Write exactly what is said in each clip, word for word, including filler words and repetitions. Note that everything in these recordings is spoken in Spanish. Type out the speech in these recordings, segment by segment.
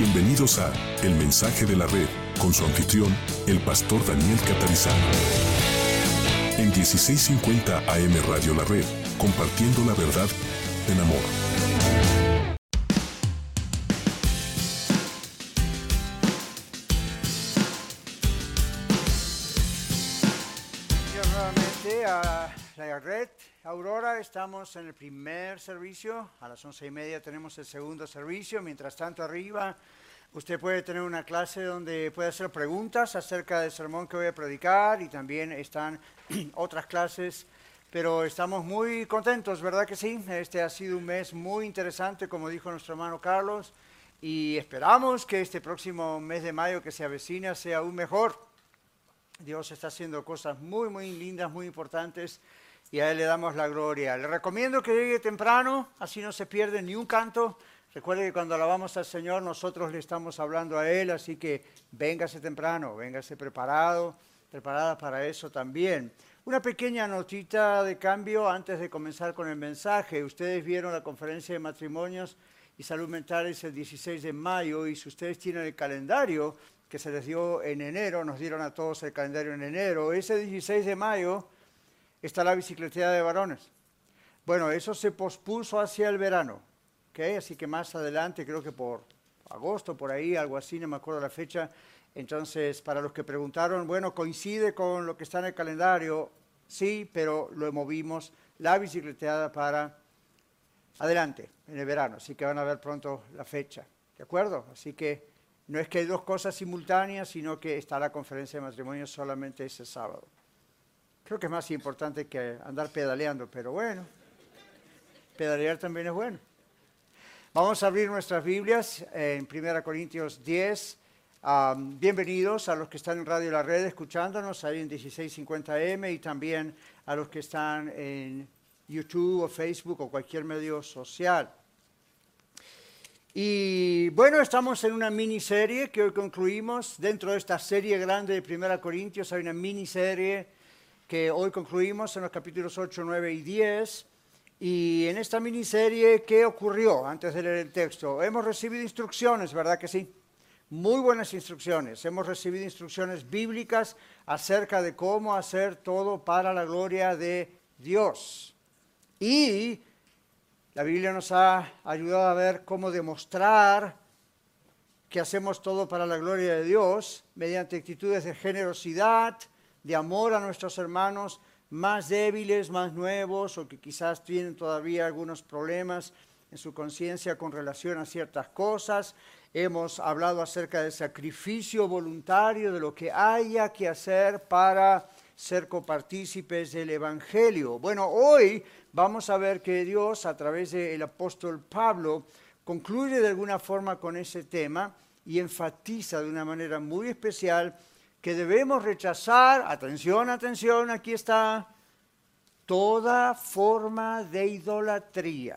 Bienvenidos a El Mensaje de la Red, con su anfitrión, el pastor Daniel Catarizano. En dieciséis cincuenta A M Radio La Red, compartiendo la verdad en amor. Bienvenidos nuevamente a la Red Aurora. Estamos en el primer servicio. A las once y media tenemos el segundo servicio. Mientras tanto, arriba usted puede tener una clase donde puede hacer preguntas acerca del sermón que voy a predicar, y también están otras clases. Pero estamos muy contentos, ¿verdad que sí? Este ha sido un mes muy interesante, como dijo nuestro hermano Carlos, y esperamos que este próximo mes de mayo que se avecina sea aún mejor. Dios está haciendo cosas muy, muy lindas, muy importantes, y a Él le damos la gloria. Le recomiendo que llegue temprano, así no se pierde ni un canto. Recuerde que cuando alabamos al Señor, nosotros le estamos hablando a Él, así que véngase temprano, véngase preparado, preparada para eso también. Una pequeña notita de cambio antes de comenzar con el mensaje. Ustedes vieron la conferencia de matrimonios y salud mental es el dieciséis de mayo, y si ustedes tienen el calendario que se les dio en enero, nos dieron a todos el calendario en enero, ese dieciséis de mayo está la bicicleteada de varones. Bueno, eso se pospuso hacia el verano, ¿okay? Así que más adelante, creo que por agosto, por ahí, algo así, no me acuerdo la fecha. Entonces, para los que preguntaron, bueno, ¿coincide con lo que está en el calendario? Sí, pero lo movimos, la bicicleteada, para adelante, en el verano. Así que van a ver pronto la fecha, ¿de acuerdo? Así que no es que hay dos cosas simultáneas, sino que está la conferencia de matrimonio solamente ese sábado. Creo que es más importante que andar pedaleando, pero bueno, pedalear también es bueno. Vamos a abrir nuestras Biblias en primera Corintios diez. Um, bienvenidos a los que están en Radio La Red escuchándonos ahí en dieciséis cincuenta A M, y también a los que están en YouTube o Facebook o cualquier medio social. Y bueno, estamos en una miniserie que hoy concluimos. Dentro de esta serie grande de primera Corintios hay una miniserie que hoy concluimos en los capítulos ocho, nueve y diez. Y en esta miniserie, ¿qué ocurrió antes de leer el texto? Hemos recibido instrucciones, ¿verdad que sí? Muy buenas instrucciones. Hemos recibido instrucciones bíblicas acerca de cómo hacer todo para la gloria de Dios. Y la Biblia nos ha ayudado a ver cómo demostrar que hacemos todo para la gloria de Dios mediante actitudes de generosidad, de amor a nuestros hermanos más débiles, más nuevos, o que quizás tienen todavía algunos problemas en su conciencia con relación a ciertas cosas. Hemos hablado acerca del sacrificio voluntario, de lo que haya que hacer para ser copartícipes del Evangelio. Bueno, hoy vamos a ver que Dios, a través del apóstol Pablo, concluye de alguna forma con ese tema y enfatiza de una manera muy especial que debemos rechazar, atención, atención, aquí está, toda forma de idolatría.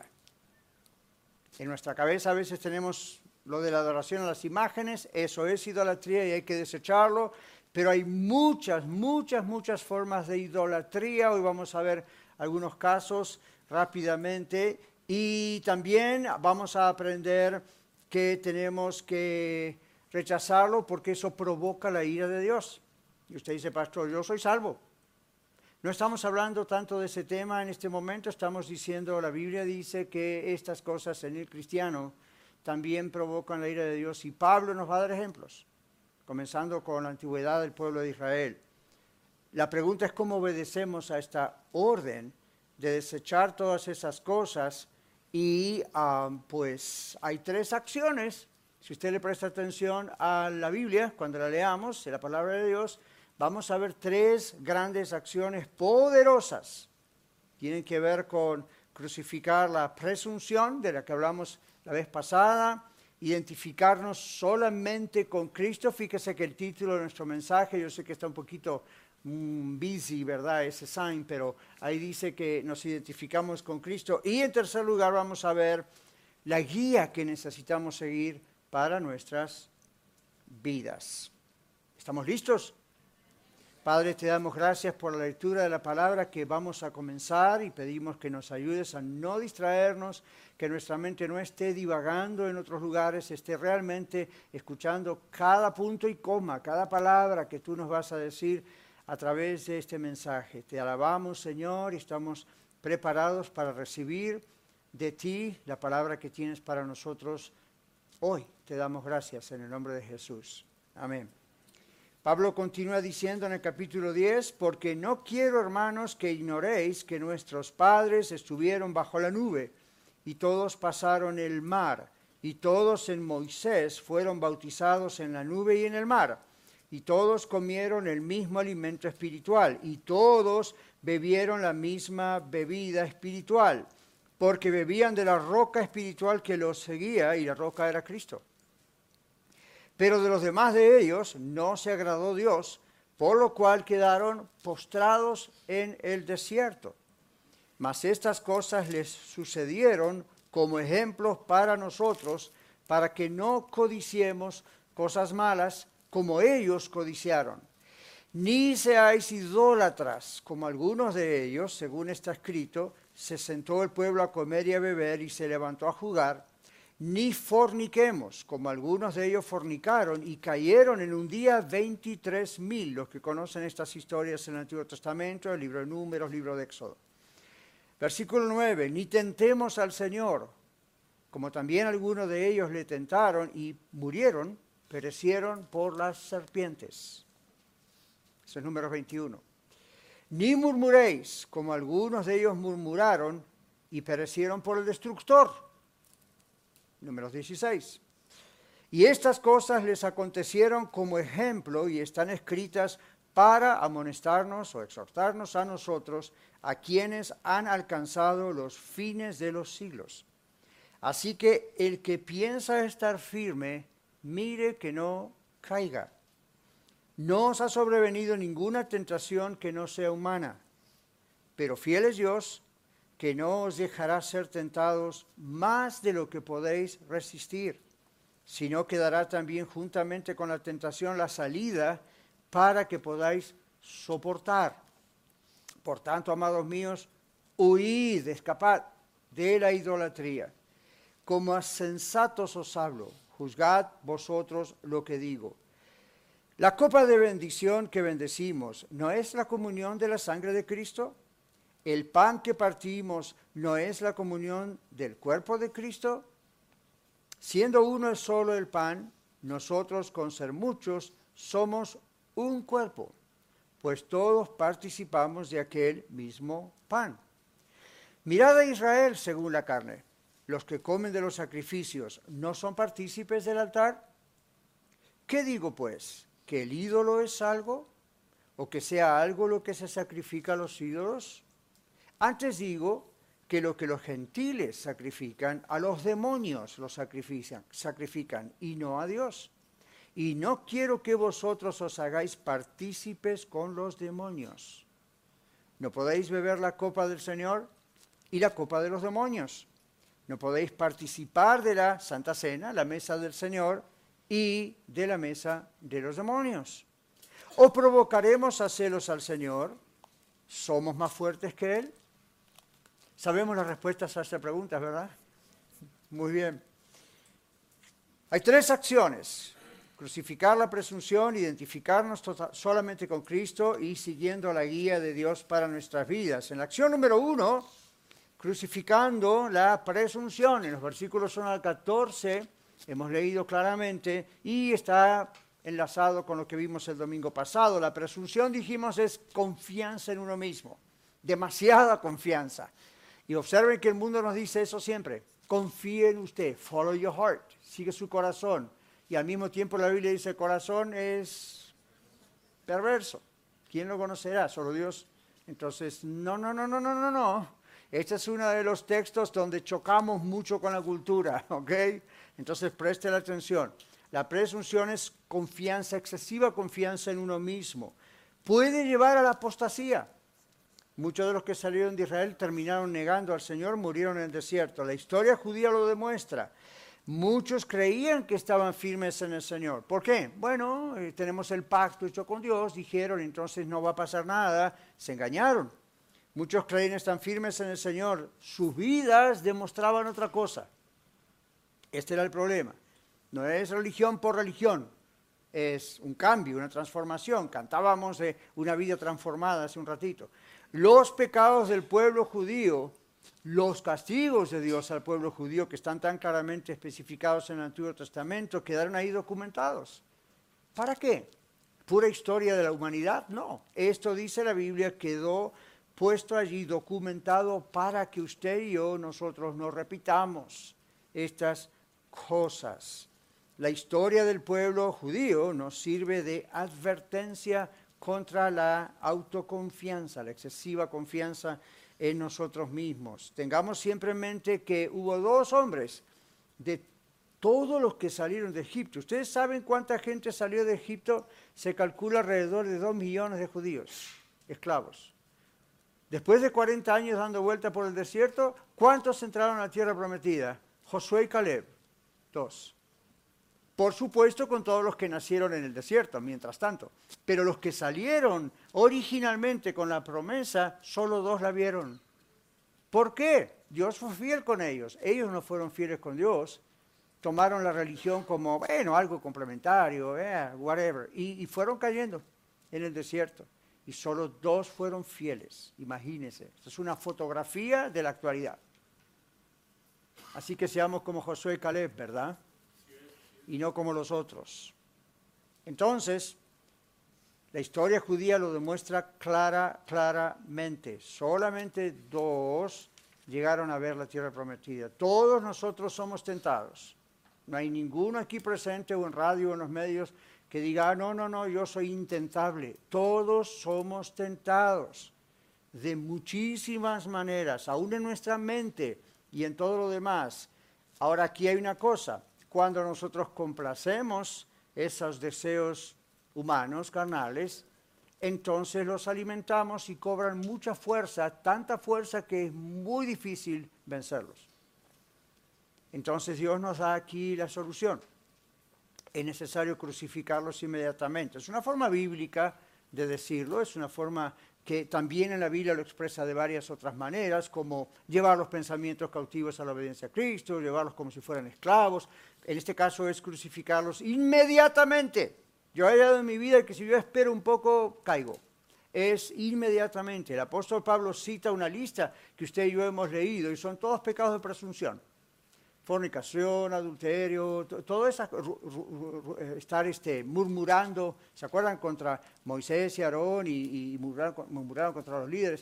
En nuestra cabeza a veces tenemos lo de la adoración a las imágenes, eso es idolatría y hay que desecharlo, pero hay muchas, muchas, muchas formas de idolatría. Hoy vamos a ver algunos casos rápidamente, y también vamos a aprender que tenemos que rechazarlo porque eso provoca la ira de Dios. Y usted dice, pastor, yo soy salvo. No estamos hablando tanto de ese tema en este momento, estamos diciendo, la Biblia dice que estas cosas en el cristiano también provocan la ira de Dios, y Pablo nos va a dar ejemplos, comenzando con la antigüedad del pueblo de Israel. La pregunta es cómo obedecemos a esta orden de desechar todas esas cosas, y um, pues hay tres acciones. Si usted le presta atención a la Biblia, cuando la leamos, en la palabra de Dios, vamos a ver tres grandes acciones poderosas. Tienen que ver con crucificar la presunción de la que hablamos la vez pasada, identificarnos solamente con Cristo. Fíjese que el título de nuestro mensaje, yo sé que está un poquito mm, busy, ¿verdad? Ese sign, pero ahí dice que nos identificamos con Cristo. Y en tercer lugar vamos a ver la guía que necesitamos seguir para nuestras vidas. ¿Estamos listos? Padre, te damos gracias por la lectura de la palabra que vamos a comenzar y pedimos que nos ayudes a no distraernos, que nuestra mente no esté divagando en otros lugares, esté realmente escuchando cada punto y coma, cada palabra que tú nos vas a decir a través de este mensaje. Te alabamos, Señor, y estamos preparados para recibir de ti la palabra que tienes para nosotros hoy. Te damos gracias en el nombre de Jesús. Amén. Pablo continúa diciendo en el capítulo diez, porque no quiero, hermanos, que ignoréis que nuestros padres estuvieron bajo la nube, y todos pasaron el mar, y todos en Moisés fueron bautizados en la nube y en el mar, y todos comieron el mismo alimento espiritual, y todos bebieron la misma bebida espiritual, porque bebían de la roca espiritual que los seguía, y la roca era Cristo. Pero de los demás de ellos no se agradó Dios, por lo cual quedaron postrados en el desierto. Mas estas cosas les sucedieron como ejemplos para nosotros, para que no codiciemos cosas malas como ellos codiciaron. Ni seáis idólatras, como algunos de ellos, según está escrito, se sentó el pueblo a comer y a beber y se levantó a jugar. Ni forniquemos, como algunos de ellos fornicaron y cayeron en un día veintitrés mil, los que conocen estas historias en el Antiguo Testamento, el libro de Números, libro de Éxodo. Versículo nueve, ni tentemos al Señor, como también algunos de ellos le tentaron y murieron, perecieron por las serpientes. Eso es Números veintiuno. Ni murmuréis, como algunos de ellos murmuraron y perecieron por el destructor. Números dieciséis. Y estas cosas les acontecieron como ejemplo y están escritas para amonestarnos o exhortarnos a nosotros, a quienes han alcanzado los fines de los siglos. Así que el que piensa estar firme, mire que no caiga. No os ha sobrevenido ninguna tentación que no sea humana, pero fiel es Dios, que no os dejará ser tentados más de lo que podéis resistir, sino que dará también juntamente con la tentación la salida para que podáis soportar. Por tanto, amados míos, huid, escapad de la idolatría. Como a sensatos os hablo, juzgad vosotros lo que digo. La copa de bendición que bendecimos, ¿no es la comunión de la sangre de Cristo? ¿El pan que partimos no es la comunión del cuerpo de Cristo? Siendo uno es solo el pan, nosotros con ser muchos somos un cuerpo, pues todos participamos de aquel mismo pan. Mirad a Israel según la carne. Los que comen de los sacrificios, ¿no son partícipes del altar? ¿Qué digo pues? ¿Que el ídolo es algo? ¿O que sea algo lo que se sacrifica a los ídolos? Antes digo que lo que los gentiles sacrifican, a los demonios los sacrifican, sacrifican y no a Dios. Y no quiero que vosotros os hagáis partícipes con los demonios. No podéis beber la copa del Señor y la copa de los demonios. No podéis participar de la Santa Cena, la mesa del Señor, y de la mesa de los demonios. ¿O provocaremos a celos al Señor? ¿Somos más fuertes que Él? Sabemos las respuestas a estas preguntas, ¿verdad? Muy bien. Hay tres acciones. Crucificar la presunción, identificarnos tota- solamente con Cristo y siguiendo la guía de Dios para nuestras vidas. En la acción número uno, crucificando la presunción. En los versículos uno al catorce hemos leído claramente y está enlazado con lo que vimos el domingo pasado. La presunción, dijimos, es confianza en uno mismo. Demasiada confianza. Y observen que el mundo nos dice eso siempre. Confíe en usted, follow your heart, sigue su corazón. Y al mismo tiempo la Biblia dice, el corazón es perverso. ¿Quién lo conocerá? Solo Dios. Entonces, no, no, no, no, no, no, no. Este es uno de los textos donde chocamos mucho con la cultura, ¿ok? Entonces, preste la atención. La presunción es confianza, excesiva confianza en uno mismo. Puede llevar a la apostasía. Muchos de los que salieron de Israel terminaron negando al Señor, murieron en el desierto. La historia judía lo demuestra. Muchos creían que estaban firmes en el Señor. ¿Por qué? Bueno, eh, tenemos el pacto hecho con Dios, dijeron, entonces no va a pasar nada. Se engañaron. Muchos creían que están firmes en el Señor. Sus vidas demostraban otra cosa. Este era el problema. No es religión por religión. Es un cambio, una transformación. Cantábamos de una vida transformada hace un ratito. Los pecados del pueblo judío, los castigos de Dios al pueblo judío que están tan claramente especificados en el Antiguo Testamento, quedaron ahí documentados. ¿Para qué? ¿Pura historia de la humanidad? No. Esto dice la Biblia, quedó puesto allí, documentado para que usted y yo, nosotros no repitamos estas cosas. La historia del pueblo judío nos sirve de advertencia contra la autoconfianza, la excesiva confianza en nosotros mismos. Tengamos siempre en mente que hubo dos hombres de todos los que salieron de Egipto. ¿Ustedes saben cuánta gente salió de Egipto? Se calcula alrededor de dos millones de judíos, esclavos. Después de cuarenta años dando vuelta por el desierto, ¿cuántos entraron a la tierra prometida? Josué y Caleb, dos. Por supuesto con todos los que nacieron en el desierto, mientras tanto. Pero los que salieron originalmente con la promesa, solo dos la vieron. ¿Por qué? Dios fue fiel con ellos. Ellos no fueron fieles con Dios. Tomaron la religión como, bueno, algo complementario, eh, whatever. Y, y fueron cayendo en el desierto. Y solo dos fueron fieles. Imagínense. Esto es una fotografía de la actualidad. Así que seamos como Josué y Caleb, ¿verdad? Y no como los otros. Entonces, la historia judía lo demuestra clara, claramente. Solamente dos llegaron a ver la tierra prometida. Todos nosotros somos tentados. No hay ninguno aquí presente o en radio o en los medios que diga, ah, no, no, no, yo soy intentable. Todos somos tentados de muchísimas maneras, aún en nuestra mente y en todo lo demás. Ahora, aquí hay una cosa. Cuando nosotros complacemos esos deseos humanos, carnales, entonces los alimentamos y cobran mucha fuerza, tanta fuerza que es muy difícil vencerlos. Entonces Dios nos da aquí la solución. Es necesario crucificarlos inmediatamente. Es una forma bíblica de decirlo, es una forma que también en la Biblia lo expresa de varias otras maneras, como llevar los pensamientos cautivos a la obediencia a Cristo, llevarlos como si fueran esclavos. En este caso es crucificarlos inmediatamente. Yo he hallado en mi vida que si yo espero un poco, caigo. Es inmediatamente. El apóstol Pablo cita una lista que usted y yo hemos leído y son todos pecados de presunción. Fornicación, adulterio, todo eso, estar este, murmurando, ¿se acuerdan? Contra Moisés y Aarón y, y murmuraron, murmuraron contra los líderes.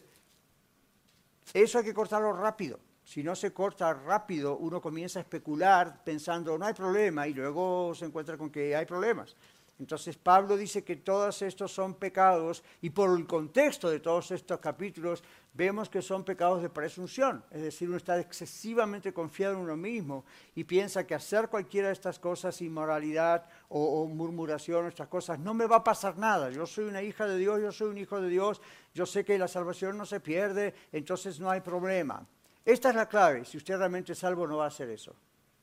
Eso hay que cortarlo rápido. Si no se corta rápido, uno comienza a especular pensando no hay problema y luego se encuentra con que hay problemas. Entonces Pablo dice que todos estos son pecados y por el contexto de todos estos capítulos vemos que son pecados de presunción. Es decir, uno está excesivamente confiado en uno mismo y piensa que hacer cualquiera de estas cosas, inmoralidad o, o murmuración, estas cosas, no me va a pasar nada. Yo soy una hija de Dios, yo soy un hijo de Dios, yo sé que la salvación no se pierde, entonces no hay problema. Esta es la clave. Si usted realmente es salvo, no va a hacer eso.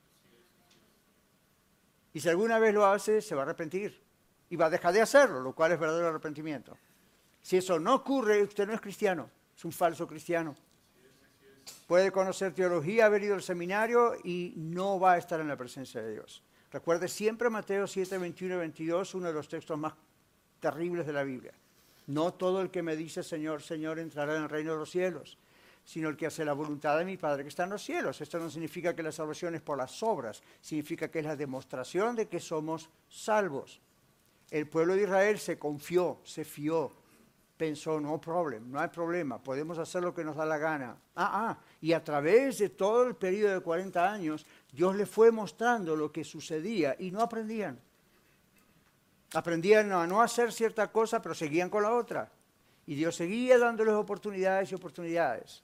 Y si alguna vez lo hace, se va a arrepentir. Y va a dejar de hacerlo, lo cual es verdadero arrepentimiento. Si eso no ocurre, usted no es cristiano. Es un falso cristiano. Puede conocer teología, haber ido al seminario y no va a estar en la presencia de Dios. Recuerde siempre Mateo siete, veintiuno y veintidós, uno de los textos más terribles de la Biblia. No todo el que me dice Señor, Señor entrará en el reino de los cielos, sino el que hace la voluntad de mi Padre que está en los cielos. Esto no significa que la salvación es por las obras, significa que es la demostración de que somos salvos. El pueblo de Israel se confió, se fió, pensó, no problem, no hay problema, podemos hacer lo que nos da la gana. Ah, ah, y a través de todo el periodo de cuarenta años, Dios les fue mostrando lo que sucedía y no aprendían. Aprendían a no hacer cierta cosa, pero seguían con la otra. Y Dios seguía dándoles oportunidades y oportunidades.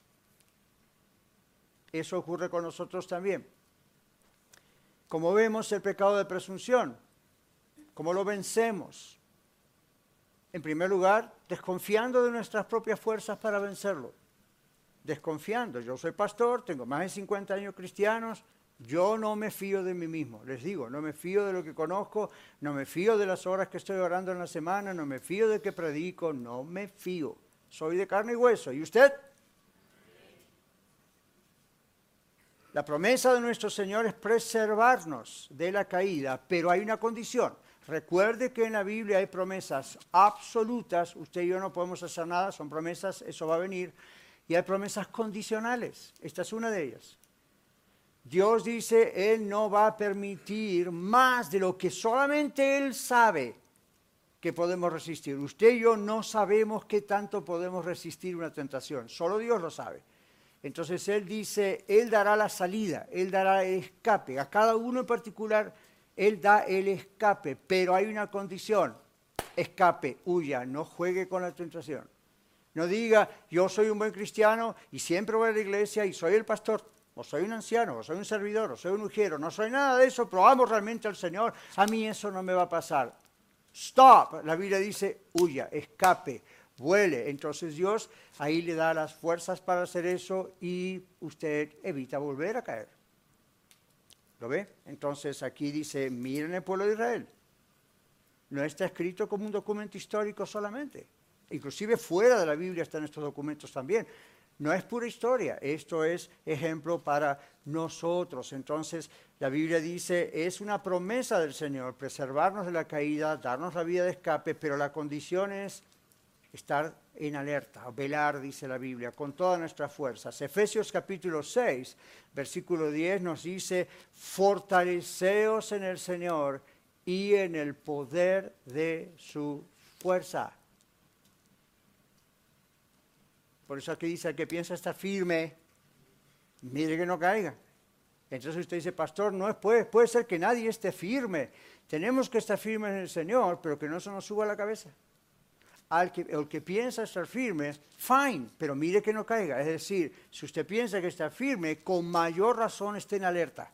Eso ocurre con nosotros también. Como vemos, el pecado de presunción, ¿cómo lo vencemos? En primer lugar, desconfiando de nuestras propias fuerzas para vencerlo. Desconfiando. Yo soy pastor, tengo más de cincuenta años cristianos, Yo no me fío de mí mismo, les digo, no me fío de lo que conozco, no me fío de las horas que estoy orando en la semana, no me fío de que predico, no me fío. Soy de carne y hueso. ¿Y usted? La promesa de nuestro Señor es preservarnos de la caída, pero hay una condición. Recuerde que en la Biblia hay promesas absolutas, usted y yo no podemos hacer nada, son promesas, eso va a venir, y hay promesas condicionales, esta es una de ellas. Dios dice, Él no va a permitir más de lo que solamente Él sabe que podemos resistir. Usted y yo no sabemos qué tanto podemos resistir una tentación, solo Dios lo sabe. Entonces Él dice, Él dará la salida, Él dará el escape. A cada uno en particular, Él da el escape, pero hay una condición. Escape, huya, no juegue con la tentación. No diga, yo soy un buen cristiano y siempre voy a la iglesia y soy el pastor, o soy un anciano, o soy un servidor, o soy un ujiero. No soy nada de eso, pero amo realmente al Señor. A mí eso no me va a pasar. Stop. La Biblia dice, huya, escape, vuele. Entonces Dios ahí le da las fuerzas para hacer eso y usted evita volver a caer. ¿Lo ve? Entonces aquí dice, miren el pueblo de Israel. No está escrito como un documento histórico solamente. Inclusive fuera de la Biblia están estos documentos también. No es pura historia, esto es ejemplo para nosotros. Entonces la Biblia dice, es una promesa del Señor, preservarnos de la caída, darnos la vía de escape, pero la condición es estar en alerta, velar, dice la Biblia, con todas nuestras fuerzas. Efesios capítulo seis, versículo diez nos dice, fortaleceos en el Señor y en el poder de su fuerza. Por eso aquí dice, el que piensa estar firme, mire que no caiga. Entonces usted dice, pastor, no es, puede, puede ser que nadie esté firme. Tenemos que estar firmes en el Señor, pero que no se nos suba a la cabeza. Al que, el que piensa estar firme, fine, pero mire que no caiga. Es decir, si usted piensa que está firme, con mayor razón esté en alerta.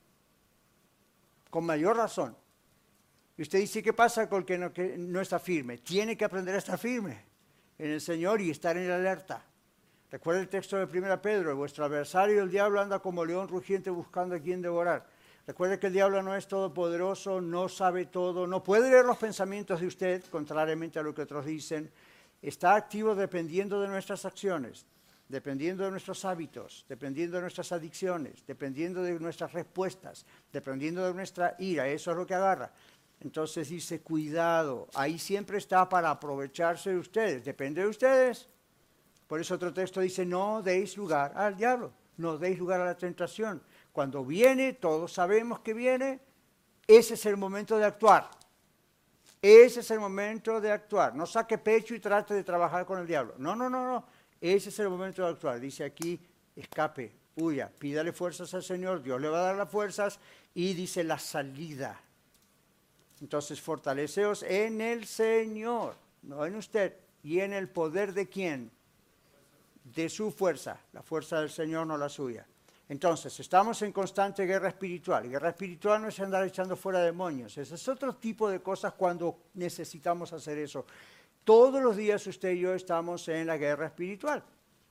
Con mayor razón. Y usted dice, ¿qué pasa con el que no, que no está firme? Tiene que aprender a estar firme en el Señor y estar en alerta. Recuerda el texto de primera Pedro, vuestro adversario el diablo anda como león rugiente buscando a quien devorar. Recuerde que el diablo no es todopoderoso, no sabe todo, no puede leer los pensamientos de usted, contrariamente a lo que otros dicen. Está activo dependiendo de nuestras acciones, dependiendo de nuestros hábitos, dependiendo de nuestras adicciones, dependiendo de nuestras respuestas, dependiendo de nuestra ira. Eso es lo que agarra. Entonces dice, cuidado, ahí siempre está para aprovecharse de ustedes, depende de ustedes. Por eso otro texto dice, no deis lugar al diablo, no deis lugar a la tentación. Cuando viene, todos sabemos que viene, ese es el momento de actuar. Ese es el momento de actuar. No saque pecho y trate de trabajar con el diablo. No, no, no, no. Ese es el momento de actuar. Dice aquí, escape, huya, pídale fuerzas al Señor, Dios le va a dar las fuerzas y dice la salida. Entonces, fortaleceos en el Señor, no en usted, y en el poder de quién, de su fuerza, la fuerza del Señor, no la suya. Entonces, estamos en constante guerra espiritual. Guerra espiritual no es andar echando fuera demonios, ese es otro tipo de cosas cuando necesitamos hacer eso. Todos los días usted y yo estamos en la guerra espiritual.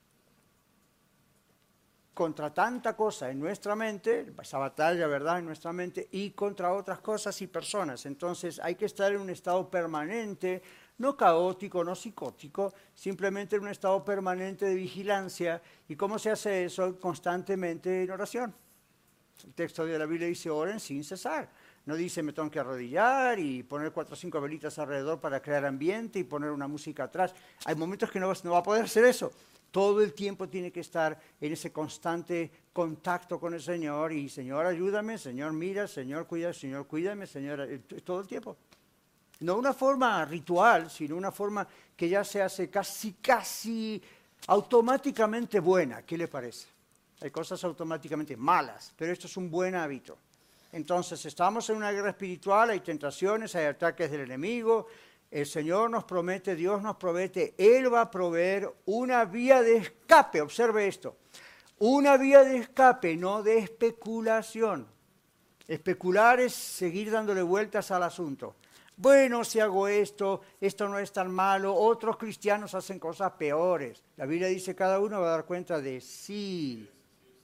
Contra tanta cosa en nuestra mente, esa batalla, ¿verdad?, en nuestra mente, y contra otras cosas y personas. Entonces hay que estar en un estado permanente, no caótico, no psicótico, simplemente en un estado permanente de vigilancia. ¿Y cómo se hace eso? Constantemente en oración. El texto de la Biblia dice, oren sin cesar. No dice, me tengo que arrodillar y poner cuatro o cinco velitas alrededor para crear ambiente y poner una música atrás. Hay momentos que no, no va a poder hacer eso. Todo el tiempo tiene que estar en ese constante contacto con el Señor y Señor, ayúdame, Señor, mira, Señor, cuida, Señor, cuídame, Señor, todo el tiempo. No una forma ritual, sino una forma que ya se hace casi, casi automáticamente buena. ¿Qué le parece? Hay cosas automáticamente malas, pero esto es un buen hábito. Entonces, estamos en una guerra espiritual, hay tentaciones, hay ataques del enemigo. El Señor nos promete, Dios nos promete, Él va a proveer una vía de escape, observe esto, una vía de escape, no de especulación. Especular es seguir dándole vueltas al asunto. Bueno, si hago esto, esto no es tan malo, otros cristianos hacen cosas peores. La Biblia dice, cada uno va a dar cuenta de sí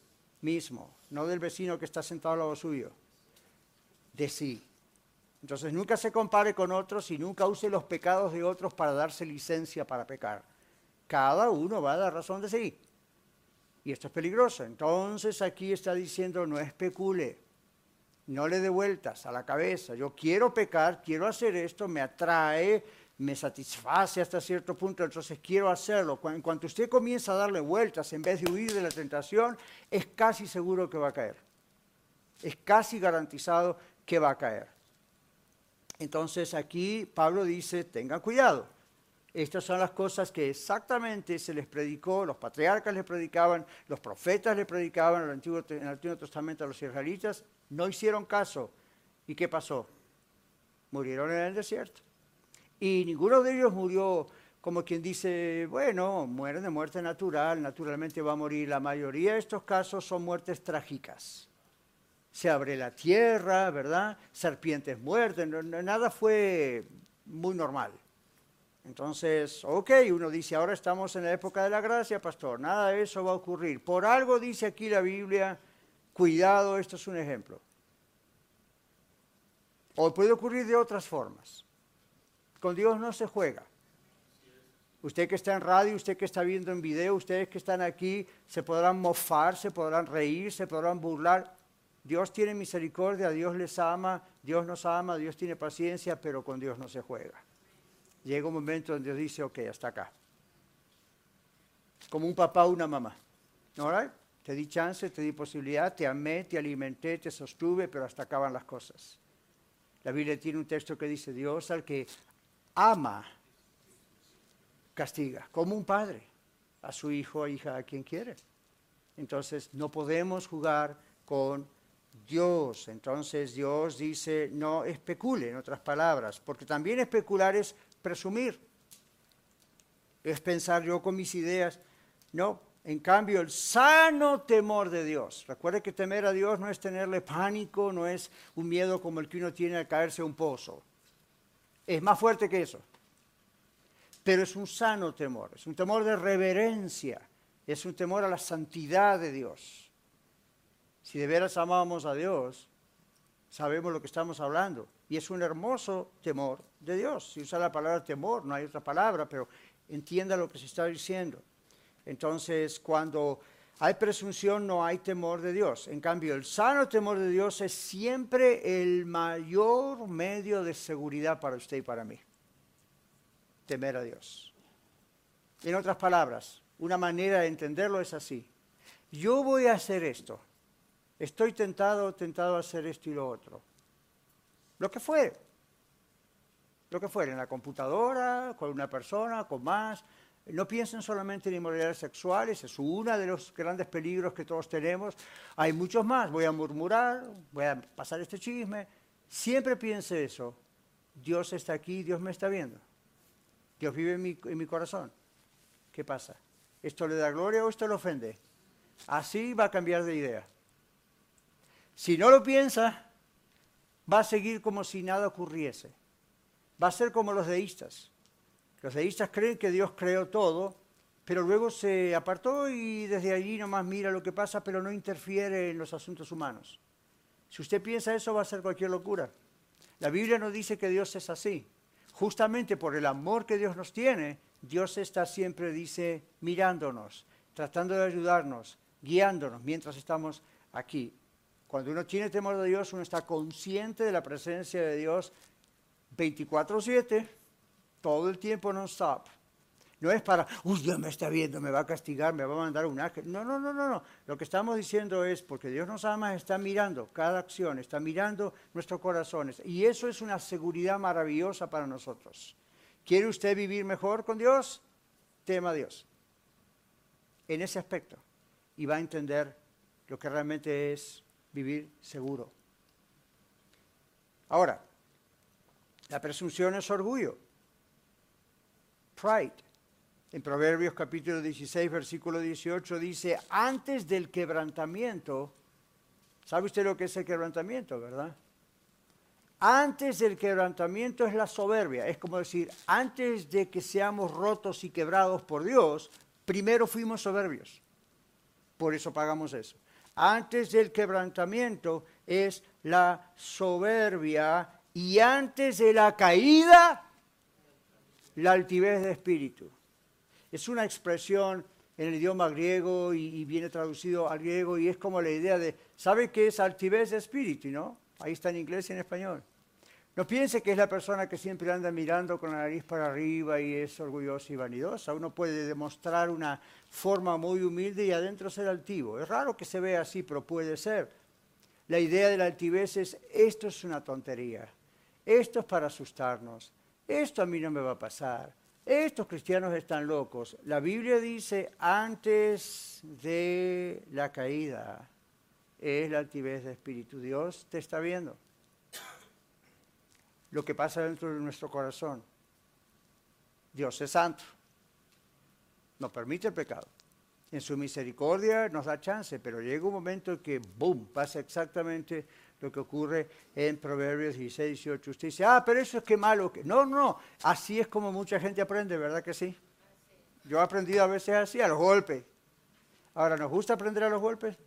mismo, no del vecino que está sentado al lado suyo, de sí. Entonces nunca se compare con otros y nunca use los pecados de otros para darse licencia para pecar. Cada uno va a dar razón de sí. Y esto es peligroso. Entonces aquí está diciendo no especule, no le dé vueltas a la cabeza. Yo quiero pecar, quiero hacer esto, me atrae, me satisface hasta cierto punto, entonces quiero hacerlo. En cuanto usted comienza a darle vueltas en vez de huir de la tentación, es casi seguro que va a caer. Es casi garantizado que va a caer. Entonces aquí Pablo dice, tengan cuidado. Estas son las cosas que exactamente se les predicó, los patriarcas les predicaban, los profetas les predicaban en el Antiguo, en el Antiguo Testamento a los israelitas. No hicieron caso. ¿Y qué pasó? Murieron en el desierto. Y ninguno de ellos murió como quien dice, bueno, mueren de muerte natural, naturalmente va a morir. La mayoría de estos casos son muertes trágicas. Se abre la tierra, ¿verdad? Serpientes muertas, no, no, nada fue muy normal. Entonces, ok, uno dice, ahora estamos en la época de la gracia, pastor, nada de eso va a ocurrir. Por algo dice aquí la Biblia, cuidado, esto es un ejemplo. O puede ocurrir de otras formas. Con Dios no se juega. Usted que está en radio, usted que está viendo en video, ustedes que están aquí, se podrán mofar, se podrán reír, se podrán burlar. Dios tiene misericordia, Dios les ama, Dios nos ama, Dios tiene paciencia, pero con Dios no se juega. Llega un momento donde Dios dice, ok, hasta acá. Como un papá o una mamá. ¿All right? Te di chance, te di posibilidad, te amé, te alimenté, te sostuve, pero hasta acá van las cosas. La Biblia tiene un texto que dice, Dios al que ama, castiga, como un padre, a su hijo o hija, a quien quiere. Entonces, no podemos jugar con Dios. Entonces Dios dice, no especule, en otras palabras, porque también especular es presumir, es pensar yo con mis ideas. No, en cambio el sano temor de Dios. Recuerde que temer a Dios no es tenerle pánico, no es un miedo como el que uno tiene al caerse a un pozo. Es más fuerte que eso. Pero es un sano temor, es un temor de reverencia, es un temor a la santidad de Dios. Si de veras amamos a Dios, sabemos lo que estamos hablando. Y es un hermoso temor de Dios. Si usa la palabra temor, no hay otra palabra, pero entienda lo que se está diciendo. Entonces, cuando hay presunción, no hay temor de Dios. En cambio, el sano temor de Dios es siempre el mayor medio de seguridad para usted y para mí. Temer a Dios. En otras palabras, una manera de entenderlo es así. Yo voy a hacer esto. Estoy tentado, tentado a hacer esto y lo otro. Lo que fuere. Lo que fuere, en la computadora, con una persona, con más. No piensen solamente en inmoralidades sexuales, es uno de los grandes peligros que todos tenemos. Hay muchos más. Voy a murmurar, voy a pasar este chisme. Siempre piense eso. Dios está aquí, Dios me está viendo. Dios vive en mi, en mi corazón. ¿Qué pasa? ¿Esto le da gloria o esto le ofende? Así va a cambiar de idea. Si no lo piensa, va a seguir como si nada ocurriese. Va a ser como los deístas. Los deístas creen que Dios creó todo, pero luego se apartó y desde allí nomás mira lo que pasa, pero no interfiere en los asuntos humanos. Si usted piensa eso, va a ser cualquier locura. La Biblia nos dice que Dios es así. Justamente por el amor que Dios nos tiene, Dios está siempre, dice, mirándonos, tratando de ayudarnos, guiándonos mientras estamos aquí. Cuando uno tiene temor de Dios, uno está consciente de la presencia de Dios veinticuatro siete, todo el tiempo non-stop. No es para, uy, Dios me está viendo, me va a castigar, me va a mandar un ángel. No, no, no, no, no. Lo que estamos diciendo es, porque Dios nos ama, está mirando cada acción, está mirando nuestros corazones. Y eso es una seguridad maravillosa para nosotros. ¿Quiere usted vivir mejor con Dios? Tema a Dios. En ese aspecto. Y va a entender lo que realmente es vivir seguro. Ahora, la presunción es orgullo. Pride. En Proverbios capítulo dieciséis, versículo dieciocho dice, antes del quebrantamiento, ¿sabe usted lo que es el quebrantamiento, verdad? Antes del quebrantamiento es la soberbia. Es como decir, antes de que seamos rotos y quebrados por Dios, primero fuimos soberbios. Por eso pagamos eso. Antes del quebrantamiento es la soberbia y antes de la caída, la altivez de espíritu. Es una expresión en el idioma griego y, y viene traducido al griego y es como la idea de, ¿sabe qué es altivez de espíritu, no? Ahí está en inglés y en español. No piense que es la persona que siempre anda mirando con la nariz para arriba y es orgullosa y vanidosa. Uno puede demostrar una forma muy humilde y adentro ser altivo. Es raro que se vea así, pero puede ser. La idea de la altivez es, esto es una tontería, esto es para asustarnos, esto a mí no me va a pasar, estos cristianos están locos. La Biblia dice, antes de la caída es la altivez de espíritu. Dios te está viendo. Lo que pasa dentro de nuestro corazón. Dios es santo. No permite el pecado. En su misericordia nos da chance, pero llega un momento en que, ¡boom!, pasa exactamente lo que ocurre en Proverbios dieciséis, dieciocho. Usted dice, ah, pero eso es que malo. Que... No, no, así es como mucha gente aprende, ¿verdad que sí? Yo he aprendido a veces así, a los golpes. Ahora, ¿nos gusta aprender a los golpes?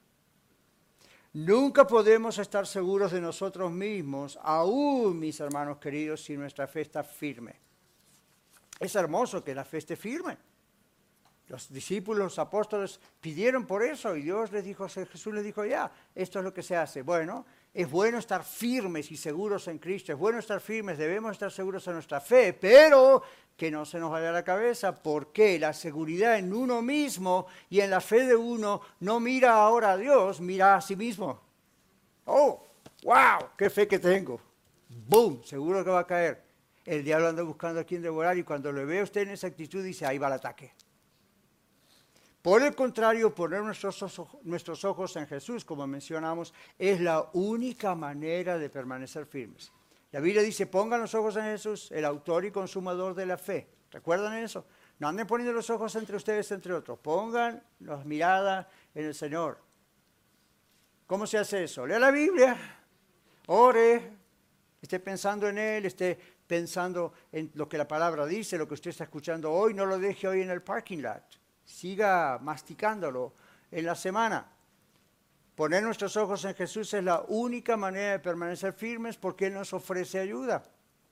Nunca podemos estar seguros de nosotros mismos, aún, mis hermanos queridos, si nuestra fe está firme. Es hermoso que la fe esté firme. Los discípulos, los apóstoles pidieron por eso y Dios les dijo, Jesús les dijo, ya, esto es lo que se hace. Bueno, es bueno estar firmes y seguros en Cristo, es bueno estar firmes, debemos estar seguros en nuestra fe, pero que no se nos vaya la cabeza, porque la seguridad en uno mismo y en la fe de uno no mira ahora a Dios, mira a sí mismo. Oh, wow, qué fe que tengo. Boom, seguro que va a caer. El diablo anda buscando a quien devorar y cuando lo ve a usted en esa actitud dice, ahí va el ataque. Por el contrario, poner nuestros ojos, nuestros ojos en Jesús, como mencionamos, es la única manera de permanecer firmes. La Biblia dice, pongan los ojos en Jesús, el autor y consumador de la fe. ¿Recuerdan eso? No anden poniendo los ojos entre ustedes, entre otros. Pongan las miradas en el Señor. ¿Cómo se hace eso? Lea la Biblia, ore, esté pensando en Él, esté pensando en lo que la palabra dice, lo que usted está escuchando hoy, no lo deje hoy en el parking lot. Siga masticándolo en la semana. Poner nuestros ojos en Jesús es la única manera de permanecer firmes porque Él nos ofrece ayuda.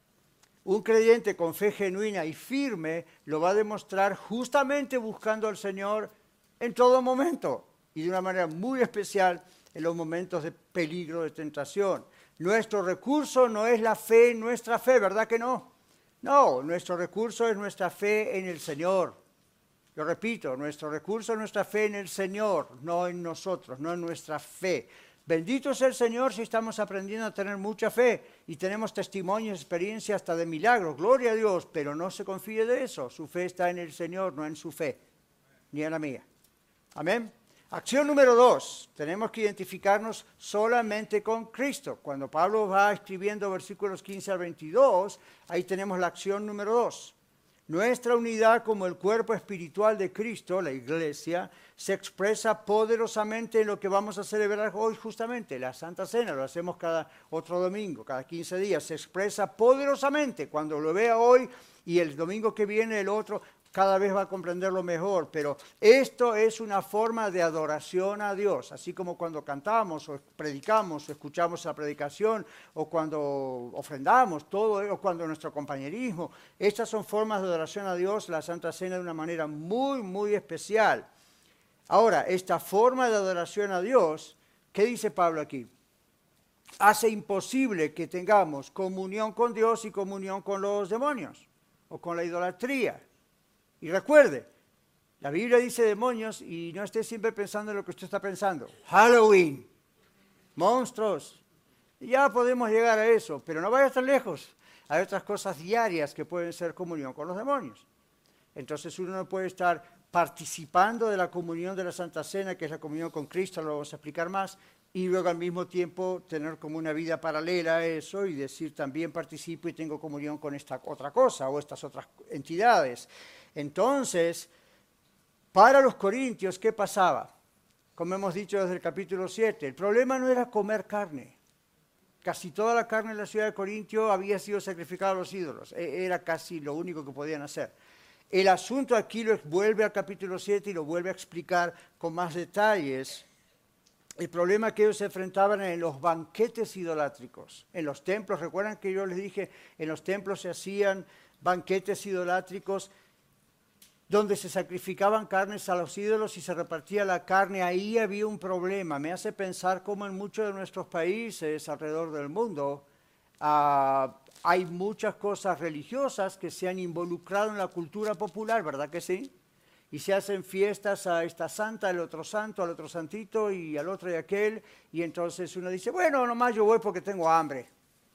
Un creyente con fe genuina y firme lo va a demostrar justamente buscando al Señor en todo momento y de una manera muy especial en los momentos de peligro, de tentación. Nuestro recurso no es la fe en nuestra fe, ¿verdad que no? No, nuestro recurso es nuestra fe en el Señor. Yo repito, nuestro recurso es nuestra fe en el Señor, no en nosotros, no en nuestra fe. Bendito sea el Señor si estamos aprendiendo a tener mucha fe y tenemos testimonios, experiencias hasta de milagros, gloria a Dios, pero no se confíe de eso. Su fe está en el Señor, no en su fe, ni en la mía. Amén. Acción número dos, tenemos que identificarnos solamente con Cristo. Cuando Pablo va escribiendo versículos quince al veintidós, ahí tenemos la acción número dos. Nuestra unidad como el cuerpo espiritual de Cristo, la iglesia, se expresa poderosamente en lo que vamos a celebrar hoy justamente, la Santa Cena. Lo hacemos cada otro domingo, cada quince días. Se expresa poderosamente. Cuando lo vea hoy y el domingo que viene el otro, cada vez va a comprenderlo mejor. Pero esto es una forma de adoración a Dios. Así como cuando cantamos o predicamos o escuchamos la predicación o cuando ofrendamos, todo, o cuando nuestro compañerismo. Estas son formas de adoración a Dios, la Santa Cena de una manera muy, muy especial. Ahora, esta forma de adoración a Dios, ¿qué dice Pablo aquí? Hace imposible que tengamos comunión con Dios y comunión con los demonios o con la idolatría. Y recuerde, la Biblia dice demonios y no esté siempre pensando en lo que usted está pensando. Halloween, monstruos, ya podemos llegar a eso, pero no vaya tan lejos. Hay otras cosas diarias que pueden ser comunión con los demonios. Entonces uno no puede estar participando de la comunión de la Santa Cena, que es la comunión con Cristo, lo vamos a explicar más, y luego al mismo tiempo tener como una vida paralela a eso y decir también participo y tengo comunión con esta otra cosa o estas otras entidades. Entonces, para los corintios, ¿qué pasaba? Como hemos dicho desde el capítulo siete, el problema no era comer carne. Casi toda la carne en la ciudad de Corintio había sido sacrificada a los ídolos. Era casi lo único que podían hacer. El asunto aquí lo vuelve al capítulo siete y lo vuelve a explicar con más detalles. el problema que ellos se enfrentaban en los banquetes idolátricos, en los templos. Recuerdan que yo les dije, en los templos se hacían banquetes idolátricos donde se sacrificaban carnes a los ídolos y se repartía la carne. Ahí había un problema. Me hace pensar cómo en muchos de nuestros países alrededor del mundo uh, hay muchas cosas religiosas que se han involucrado en la cultura popular, ¿verdad que sí? Y se hacen fiestas a esta santa, al otro santo, al otro santito y al otro y aquel. Y entonces uno dice, bueno, nomás yo voy porque tengo hambre.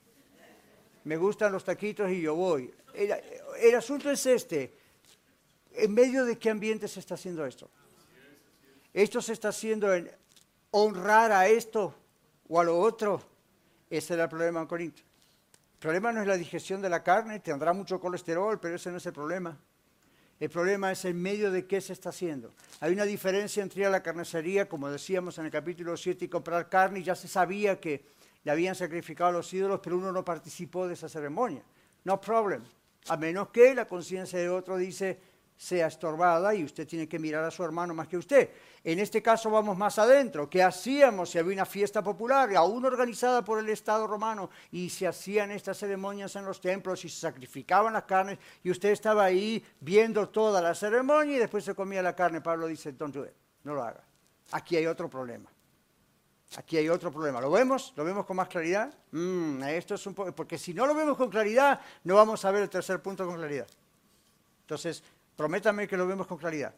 Me gustan los taquitos y yo voy. El, el asunto es este. ¿En medio de qué ambiente se está haciendo esto? Esto se está haciendo en honrar a esto o a lo otro. Ese era el problema en Corinto. El problema no es la digestión de la carne, tendrá mucho colesterol, pero ese no es el problema. El problema es en medio de qué se está haciendo. Hay una diferencia entre ir a la carnicería, como decíamos en el capítulo siete, y comprar carne. Y ya se sabía que le habían sacrificado a los ídolos, pero uno no participó de esa ceremonia. No problem. A menos que la conciencia de otro dice sea estorbada y usted tiene que mirar a su hermano más que usted. En este caso vamos más adentro. ¿Qué hacíamos si había una fiesta popular, aún organizada por el Estado romano, y se hacían estas ceremonias en los templos y se sacrificaban las carnes y usted estaba ahí viendo toda la ceremonia y después se comía la carne? Pablo dice, don't do it, no lo haga. Aquí hay otro problema. Aquí hay otro problema. ¿Lo vemos? ¿Lo vemos con más claridad? Mm, esto es un poco, porque si no lo vemos con claridad, no vamos a ver el tercer punto con claridad. Entonces, prométame que lo vemos con claridad.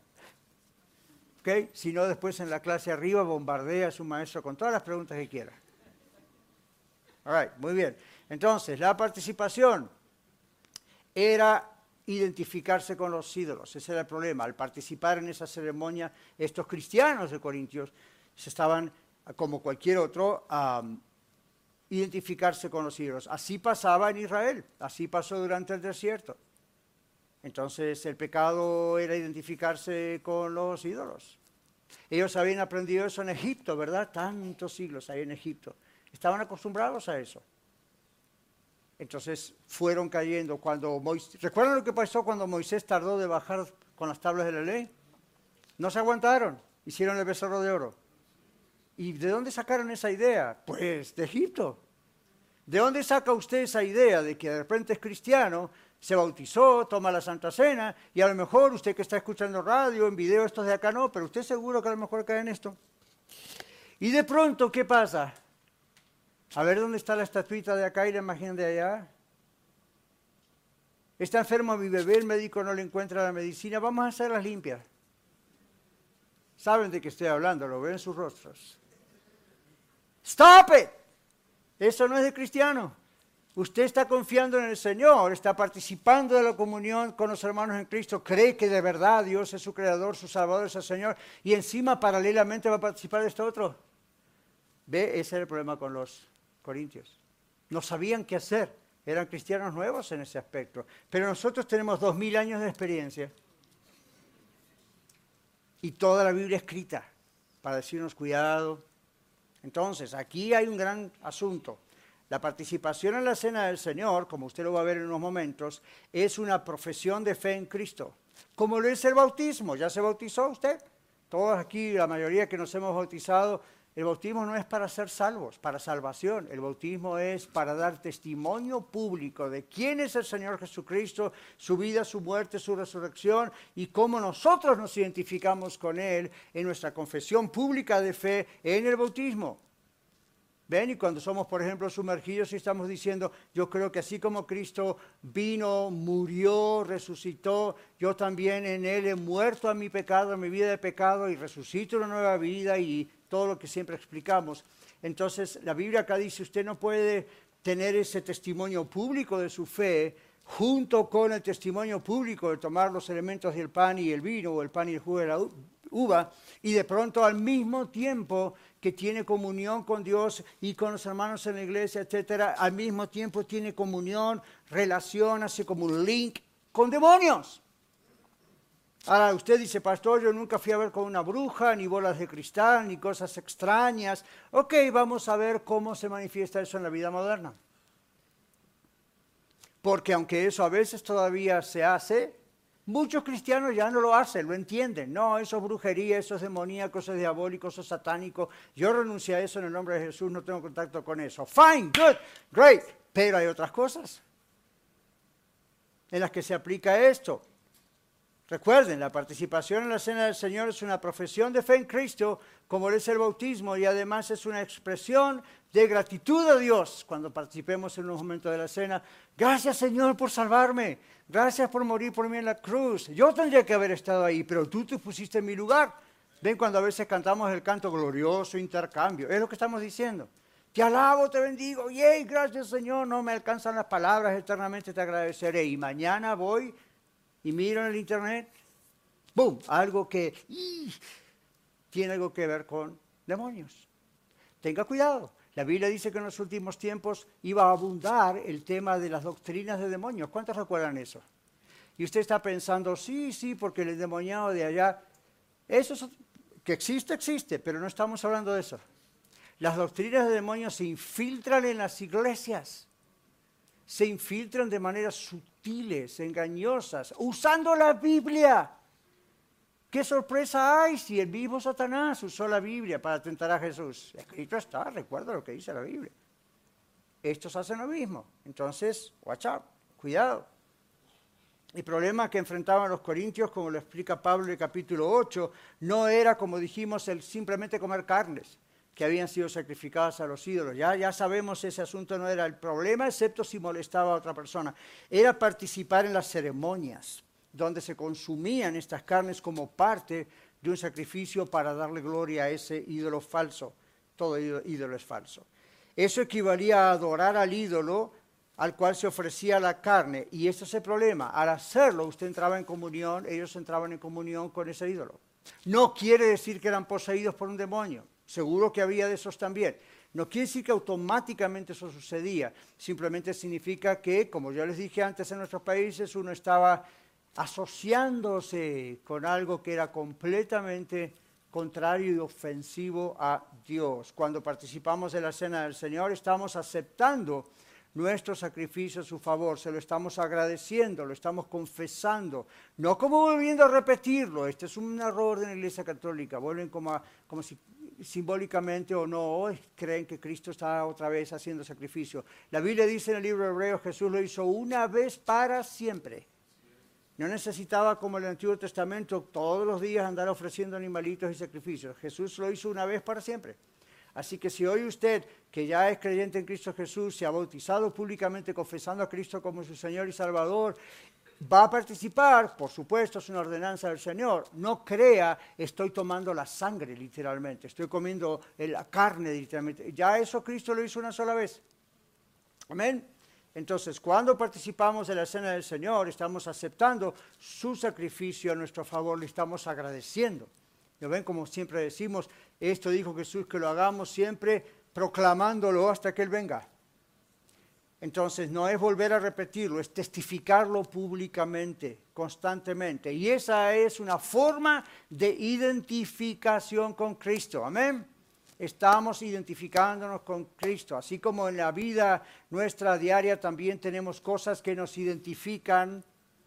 ¿Ok? Si no, después en la clase arriba bombardea a su maestro con todas las preguntas que quiera. All right, muy bien. Entonces, la participación era identificarse con los ídolos. Ese era el problema. Al participar en esa ceremonia, estos cristianos de Corintios se estaban, como cualquier otro, um, identificarse con los ídolos. Así pasaba en Israel. Así pasó durante el desierto. Entonces el pecado era identificarse con los ídolos. Ellos habían aprendido eso en Egipto, ¿verdad? Tantos siglos ahí en Egipto. Estaban acostumbrados a eso. Entonces fueron cayendo cuando Moisés... ¿Recuerdan lo que pasó cuando Moisés tardó de bajar con las tablas de la ley? No se aguantaron, hicieron el becerro de oro. ¿Y de dónde sacaron esa idea? Pues de Egipto. ¿De dónde saca usted esa idea de que de repente es cristiano, se bautizó, toma la Santa Cena, y a lo mejor usted que está escuchando radio, en video, estos de acá no, pero usted seguro que a lo mejor cae en esto? Y de pronto, ¿qué pasa? A ver dónde está la estatuita de acá y la imagen de allá. Está enfermo mi bebé, el médico no le encuentra la medicina, vamos a hacerlas limpias. Saben de qué estoy hablando, lo ven en sus rostros. ¡Stop it! Eso no es de cristiano. Usted está confiando en el Señor, está participando de la comunión con los hermanos en Cristo, cree que de verdad Dios es su creador, su salvador, es el Señor, y encima paralelamente va a participar de esto otro. Ve, ese era el problema con los corintios. No sabían qué hacer, eran cristianos nuevos en ese aspecto, pero nosotros tenemos dos mil años de experiencia y toda la Biblia escrita para decirnos cuidado. Entonces, aquí hay un gran asunto. La participación en la cena del Señor, como usted lo va a ver en unos momentos, es una profesión de fe en Cristo. Como lo es el bautismo. ¿Ya se bautizó usted? Todos aquí, la mayoría que nos hemos bautizado, el bautismo no es para ser salvos, para salvación. El bautismo es para dar testimonio público de quién es el Señor Jesucristo, su vida, su muerte, su resurrección y cómo nosotros nos identificamos con Él en nuestra confesión pública de fe en el bautismo. ¿Ven? Y cuando somos, por ejemplo, sumergidos y estamos diciendo, yo creo que así como Cristo vino, murió, resucitó, yo también en Él he muerto a mi pecado, a mi vida de pecado y resucito una nueva vida y todo lo que siempre explicamos. Entonces, la Biblia acá dice, usted no puede tener ese testimonio público de su fe junto con el testimonio público de tomar los elementos del pan y el vino o el pan y el jugo de la uva y de pronto al mismo tiempo que tiene comunión con Dios y con los hermanos en la iglesia, etcétera, al mismo tiempo tiene comunión, relación, hace como un link con demonios. Ahora usted dice, pastor, yo nunca fui a ver con una bruja, ni bolas de cristal, ni cosas extrañas. Ok, vamos a ver cómo se manifiesta eso en la vida moderna. Porque aunque eso a veces todavía se hace, Muchos cristianos ya no lo hacen, lo entienden. No, eso es brujería, eso es demoníaco, eso es diabólico, eso es satánico. Yo renuncié a eso en el nombre de Jesús, no tengo contacto con eso. Fine, good, great. Pero hay otras cosas en las que se aplica esto. Recuerden, la participación en la Cena del Señor es una profesión de fe en Cristo, como es el bautismo, y además es una expresión de gratitud a Dios cuando participemos en un momento de la cena. Gracias, Señor, por salvarme. Gracias por morir por mí en la cruz. Yo tendría que haber estado ahí, pero tú te pusiste en mi lugar. Ven cuando a veces cantamos el canto glorioso, intercambio. Es lo que estamos diciendo. Te alabo, te bendigo. Yay, gracias, Señor. No me alcanzan las palabras, eternamente te agradeceré. Y mañana voy y miro en el internet, ¡boom!, algo que ¡ih! tiene algo que ver con demonios. Tenga cuidado. La Biblia dice que en los últimos tiempos iba a abundar el tema de las doctrinas de demonios. ¿Cuántos recuerdan eso? Y usted está pensando, sí, sí, porque el endemoniado de allá, eso es, que existe, existe, pero no estamos hablando de eso. Las doctrinas de demonios se infiltran en las iglesias. Se infiltran de maneras sutiles, engañosas, usando la Biblia. ¿Qué sorpresa hay si el mismo Satanás usó la Biblia para tentar a Jesús? Escrito está, recuerda lo que dice la Biblia. Estos hacen lo mismo. Entonces, watch out, cuidado. El problema que enfrentaban los corintios, como lo explica Pablo en el capítulo ocho, no era, como dijimos, el simplemente comer carnes que habían sido sacrificadas a los ídolos. Ya, ya sabemos, ese asunto no era el problema, excepto si molestaba a otra persona. Era participar en las ceremonias, donde se consumían estas carnes como parte de un sacrificio para darle gloria a ese ídolo falso. Todo ídolo es falso. Eso equivalía a adorar al ídolo al cual se ofrecía la carne. Y ese es el problema. Al hacerlo, usted entraba en comunión, ellos entraban en comunión con ese ídolo. No quiere decir que eran poseídos por un demonio. Seguro que había de esos también. No quiere decir que automáticamente eso sucedía. Simplemente significa que, como yo les dije antes, en nuestros países uno estaba asociándose con algo que era completamente contrario y ofensivo a Dios. Cuando participamos de la Cena del Señor, estamos aceptando nuestro sacrificio a su favor, se lo estamos agradeciendo, lo estamos confesando, no como volviendo a repetirlo. Este es un error de la Iglesia Católica, vuelven como, a, como si simbólicamente o no creen que Cristo está otra vez haciendo sacrificio. La Biblia dice en el libro de Hebreos, Jesús lo hizo una vez para siempre. No necesitaba, como en el Antiguo Testamento, todos los días andar ofreciendo animalitos y sacrificios. Jesús lo hizo una vez para siempre. Así que si hoy usted, que ya es creyente en Cristo Jesús, se ha bautizado públicamente confesando a Cristo como su Señor y Salvador, va a participar, por supuesto, es una ordenanza del Señor. No crea, estoy tomando la sangre literalmente, estoy comiendo la carne literalmente. Ya eso Cristo lo hizo una sola vez. Amén. Entonces, cuando participamos de la Cena del Señor, estamos aceptando su sacrificio a nuestro favor, le estamos agradeciendo. ¿Lo ven? Como siempre decimos, esto dijo Jesús que lo hagamos siempre proclamándolo hasta que Él venga. Entonces, no es volver a repetirlo, es testificarlo públicamente, constantemente. Y esa es una forma de identificación con Cristo. Amén. Estamos identificándonos con Cristo. Así como en la vida nuestra diaria también tenemos cosas que nos identifican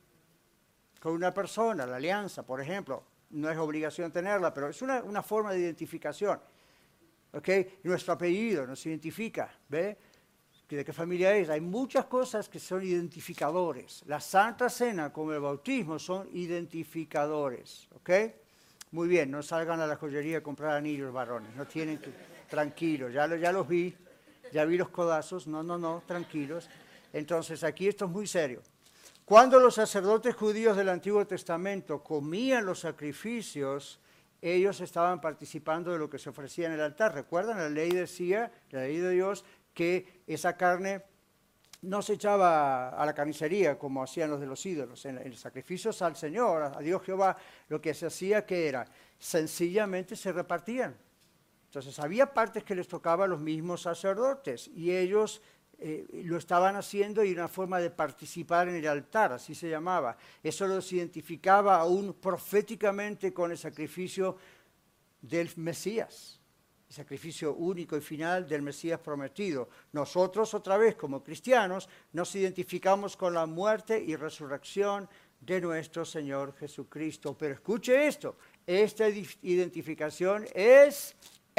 con una persona, la alianza, por ejemplo. No es obligación tenerla, pero es una, una forma de identificación. ¿Okay? Nuestro apellido nos identifica. ¿Ve? ¿De qué familia es? Hay muchas cosas que son identificadores. La Santa Cena, como el bautismo, son identificadores. ¿Ok? Muy bien, no salgan a la joyería a comprar anillos, varones. No tienen que... Tranquilos, ya, ya los vi. Ya vi los codazos. No, no, no, tranquilos. Entonces, aquí esto es muy serio. Cuando los sacerdotes judíos del Antiguo Testamento comían los sacrificios, ellos estaban participando de lo que se ofrecía en el altar. ¿Recuerdan? La ley decía, la ley de Dios, que esa carne no se echaba a la carnicería como hacían los de los ídolos. En los sacrificios al Señor, a Dios Jehová, lo que se hacía, ¿qué era? Sencillamente se repartían. Entonces había partes que les tocaba a los mismos sacerdotes y ellos Eh, lo estaban haciendo y una forma de participar en el altar, así se llamaba. Eso los identificaba aún proféticamente con el sacrificio del Mesías, el sacrificio único y final del Mesías prometido. Nosotros, otra vez, como cristianos, nos identificamos con la muerte y resurrección de nuestro Señor Jesucristo. Pero escuche esto, esta identificación es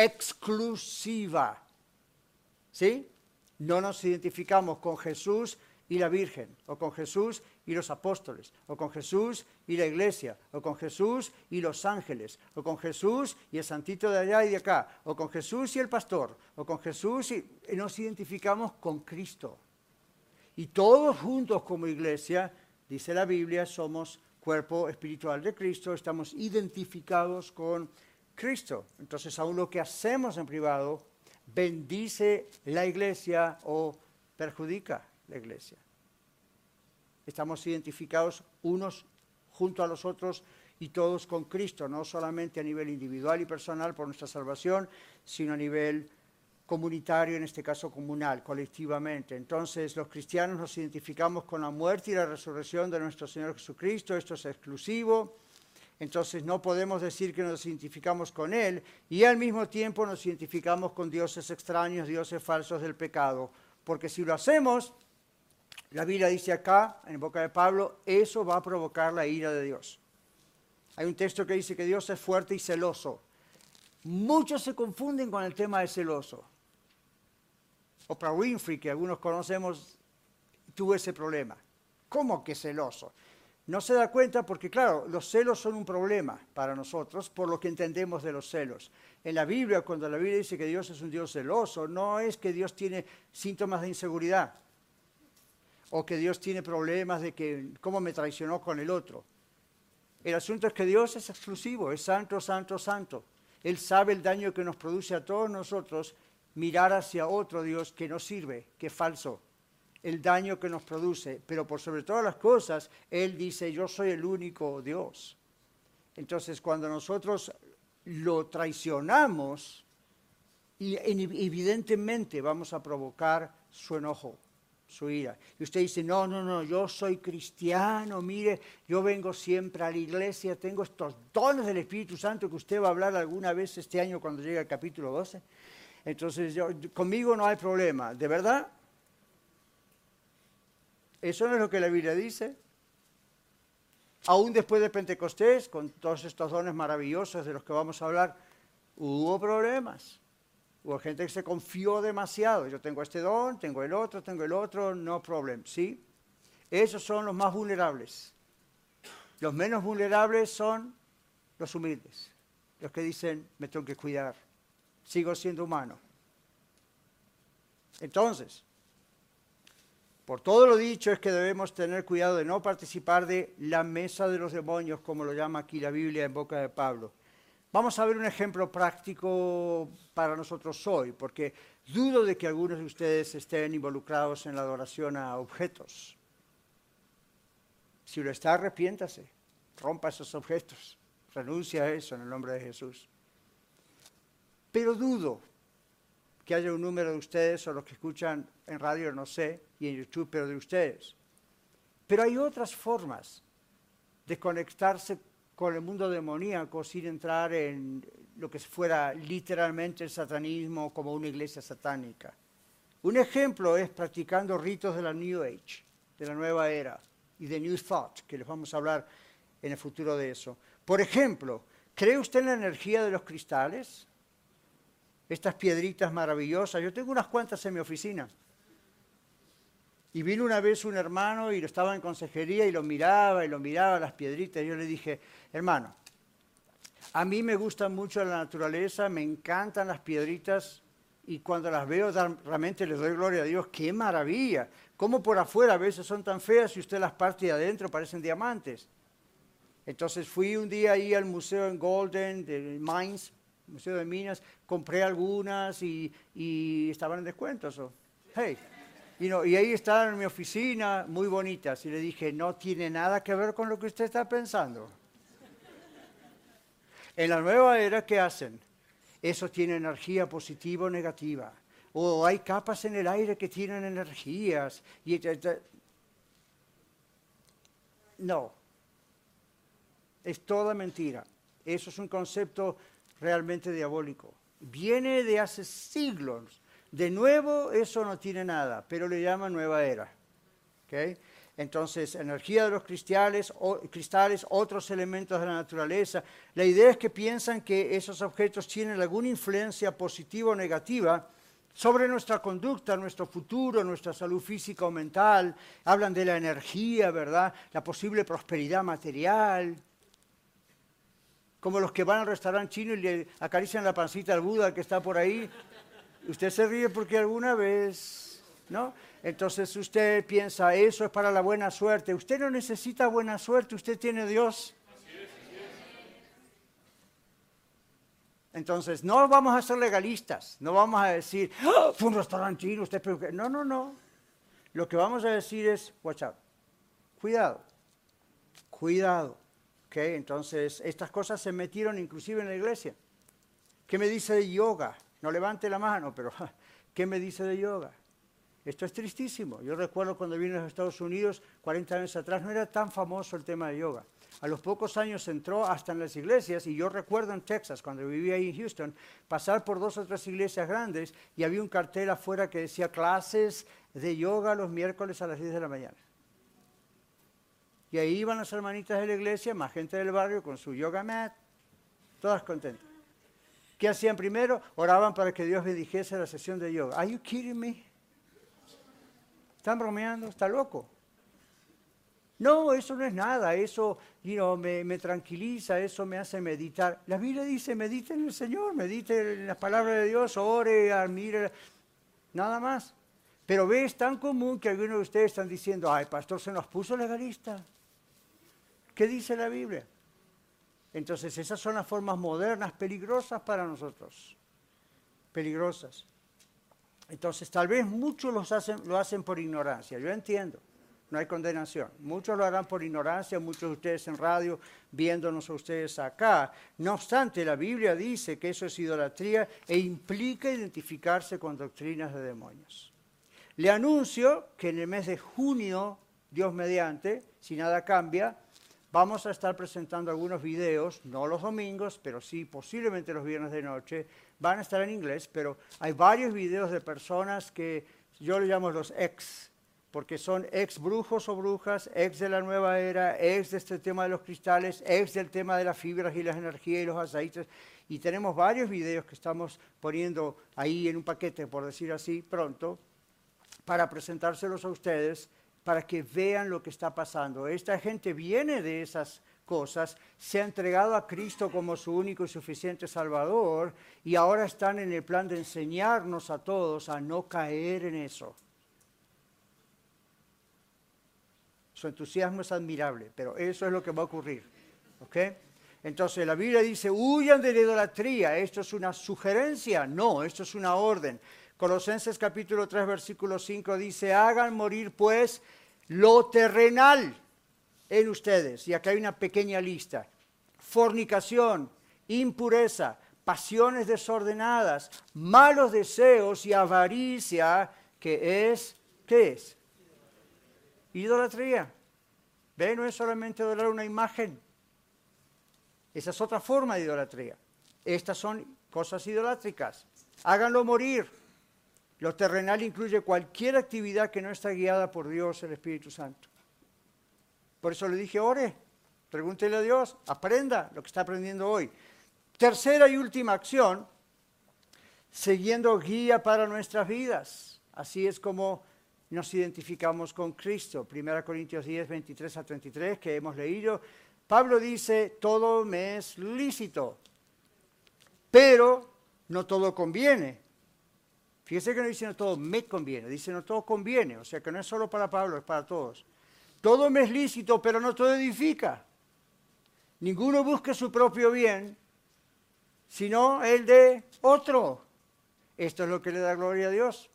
exclusiva. ¿Sí? No nos identificamos con Jesús y la Virgen, o con Jesús y los apóstoles, o con Jesús y la iglesia, o con Jesús y los ángeles, o con Jesús y el santito de allá y de acá, o con Jesús y el pastor, o con Jesús y, y nos identificamos con Cristo. Y todos juntos como iglesia, dice la Biblia, somos cuerpo espiritual de Cristo, estamos identificados con Cristo. Entonces, aún lo que hacemos en privado bendice la iglesia o perjudica la iglesia. Estamos identificados unos junto a los otros y todos con Cristo, no solamente a nivel individual y personal por nuestra salvación, sino a nivel comunitario, en este caso comunal, colectivamente. Entonces, los cristianos nos identificamos con la muerte y la resurrección de nuestro Señor Jesucristo. Esto es exclusivo. Entonces, no podemos decir que nos identificamos con Él y al mismo tiempo nos identificamos con dioses extraños, dioses falsos del pecado. Porque si lo hacemos, la Biblia dice acá, en boca de Pablo, eso va a provocar la ira de Dios. Hay un texto que dice que Dios es fuerte y celoso. Muchos se confunden con el tema de celoso. Oprah Winfrey, que algunos conocemos, tuvo ese problema. ¿Cómo que celoso? No se da cuenta porque, claro, los celos son un problema para nosotros por lo que entendemos de los celos. En la Biblia, cuando la Biblia dice que Dios es un Dios celoso, no es que Dios tiene síntomas de inseguridad o que Dios tiene problemas de que cómo me traicionó con el otro. El asunto es que Dios es exclusivo, es santo, santo, santo. Él sabe el daño que nos produce a todos nosotros mirar hacia otro Dios que no sirve, que es falso, el daño que nos produce. Pero por sobre todas las cosas, Él dice, yo soy el único Dios. Entonces, cuando nosotros lo traicionamos, y evidentemente vamos a provocar su enojo, su ira. Y usted dice, no, no, no, yo soy cristiano, mire, yo vengo siempre a la iglesia, tengo estos dones del Espíritu Santo que usted va a hablar alguna vez este año cuando llegue al capítulo doce. Entonces, yo, conmigo no hay problema. ¿De verdad? ¿Eso no es lo que la Biblia dice? Aún después de Pentecostés, con todos estos dones maravillosos de los que vamos a hablar, hubo problemas. Hubo gente que se confió demasiado. Yo tengo este don, tengo el otro, tengo el otro, no problem. ¿Sí? Esos son los más vulnerables. Los menos vulnerables son los humildes. Los que dicen, me tengo que cuidar. Sigo siendo humano. Entonces, por todo lo dicho es que debemos tener cuidado de no participar de la mesa de los demonios, como lo llama aquí la Biblia en boca de Pablo. Vamos a ver un ejemplo práctico para nosotros hoy, porque dudo de que algunos de ustedes estén involucrados en la adoración a objetos. Si lo está, arrepiéntase, rompa esos objetos, renuncia a eso en el nombre de Jesús. Pero dudo que haya un número de ustedes, o los que escuchan en radio, no sé, y en YouTube, pero de ustedes. Pero hay otras formas de conectarse con el mundo demoníaco sin entrar en lo que fuera literalmente el satanismo como una iglesia satánica. Un ejemplo es practicando ritos de la New Age, de la nueva era, y de New Thought, que les vamos a hablar en el futuro de eso. Por ejemplo, ¿cree usted en la energía de los cristales? Estas piedritas maravillosas. Yo tengo unas cuantas en mi oficina. Y vino una vez un hermano y lo estaba en consejería y lo miraba y lo miraba las piedritas. Y yo le dije, hermano, a mí me gusta mucho la naturaleza, me encantan las piedritas y cuando las veo realmente les doy gloria a Dios. ¡Qué maravilla! Cómo por afuera a veces son tan feas y usted las parte de adentro parecen diamantes. Entonces fui un día ahí al museo en Golden, de Mines, Museo de Minas, compré algunas y, y estaban en descuento. So, hey, you know, y ahí estaban en mi oficina, muy bonitas. Y le dije, no tiene nada que ver con lo que usted está pensando. En la nueva era, ¿qué hacen? Eso tiene energía positiva o negativa. O hay capas en el aire que tienen energías. Y, no, es toda mentira. Eso es un concepto realmente diabólico. Viene de hace siglos. De nuevo, eso no tiene nada, pero le llaman nueva era. ¿Okay? Entonces, energía de los cristales, o, cristales, otros elementos de la naturaleza. La idea es que piensan que esos objetos tienen alguna influencia positiva o negativa sobre nuestra conducta, nuestro futuro, nuestra salud física o mental. Hablan de la energía, ¿verdad? La posible prosperidad material. Como los que van al restaurante chino y le acarician la pancita al Buda que está por ahí. Usted se ríe porque alguna vez, ¿no? Entonces usted piensa, eso es para la buena suerte. Usted no necesita buena suerte, usted tiene Dios. Entonces, no vamos a ser legalistas, no vamos a decir, ¡oh, fue un restaurante chino, usted... No, no, no. Lo que vamos a decir es, watch out, cuidado, cuidado. ¿Okay? Entonces, estas cosas se metieron inclusive en la iglesia. ¿Qué me dice de yoga? No levante la mano, pero ¿qué me dice de yoga? Esto es tristísimo. Yo recuerdo cuando vine a los Estados Unidos, cuarenta años atrás, no era tan famoso el tema de yoga. A los pocos años entró hasta en las iglesias, y yo recuerdo en Texas, cuando vivía ahí en Houston, pasar por dos o tres iglesias grandes y había un cartel afuera que decía clases de yoga los miércoles a las diez de la mañana. Y ahí iban las hermanitas de la iglesia, más gente del barrio con su yoga mat, todas contentas. ¿Qué hacían primero? Oraban para que Dios bendijese la sesión de yoga. ¿Are you kidding me? ¿Están bromeando? ¿Está loco? No, eso no es nada, eso you know, me, me tranquiliza, eso me hace meditar. La Biblia dice, medite en el Señor, medite en las palabras de Dios, ore, admire, nada más. Pero ve, es tan común que algunos de ustedes están diciendo, ay, pastor, se nos puso legalista. ¿Qué dice la Biblia? Entonces, esas son las formas modernas, peligrosas para nosotros. Peligrosas. Entonces, tal vez muchos los hacen, lo hacen por ignorancia, yo entiendo. No hay condenación. Muchos lo harán por ignorancia, muchos de ustedes en radio, viéndonos a ustedes acá. No obstante, la Biblia dice que eso es idolatría e implica identificarse con doctrinas de demonios. Le anuncio que en el mes de junio, Dios mediante, si nada cambia, vamos a estar presentando algunos videos, no los domingos, pero sí posiblemente los viernes de noche. Van a estar en inglés, pero hay varios videos de personas que yo les llamo los ex, porque son ex brujos o brujas, ex de la nueva era, ex de este tema de los cristales, ex del tema de las fibras y las energías y los aceites. Y tenemos varios videos que estamos poniendo ahí en un paquete, por decir así, pronto, para presentárselos a ustedes, para que vean lo que está pasando. Esta gente viene de esas cosas, se ha entregado a Cristo como su único y suficiente Salvador, y ahora están en el plan de enseñarnos a todos a no caer en eso. Su entusiasmo es admirable, pero eso es lo que va a ocurrir. ¿Ok? Entonces la Biblia dice, huyan de la idolatría. ¿Esto es una sugerencia? No, esto es una orden. Colosenses capítulo tres, versículo cinco dice, hagan morir pues lo terrenal en ustedes. Y acá hay una pequeña lista. Fornicación, impureza, pasiones desordenadas, malos deseos y avaricia, que es, ¿qué es? Idolatría. ¿Ve? No es solamente adorar una imagen. Esa es otra forma de idolatría. Estas son cosas idolátricas. Háganlo morir. Lo terrenal incluye cualquier actividad que no está guiada por Dios, el Espíritu Santo. Por eso le dije, ore, pregúntele a Dios, aprenda lo que está aprendiendo hoy. Tercera y última acción, siguiendo guía para nuestras vidas. Así es como nos identificamos con Cristo. Primera Corintios diez, veintitrés a treinta y tres, que hemos leído. Pablo dice, todo me es lícito, pero no todo conviene. Fíjese que no dice no todo me conviene, dice no todo conviene. O sea que no es solo para Pablo, es para todos. Todo me es lícito, pero no todo edifica. Ninguno busca su propio bien, sino el de otro. Esto es lo que le da gloria a Dios.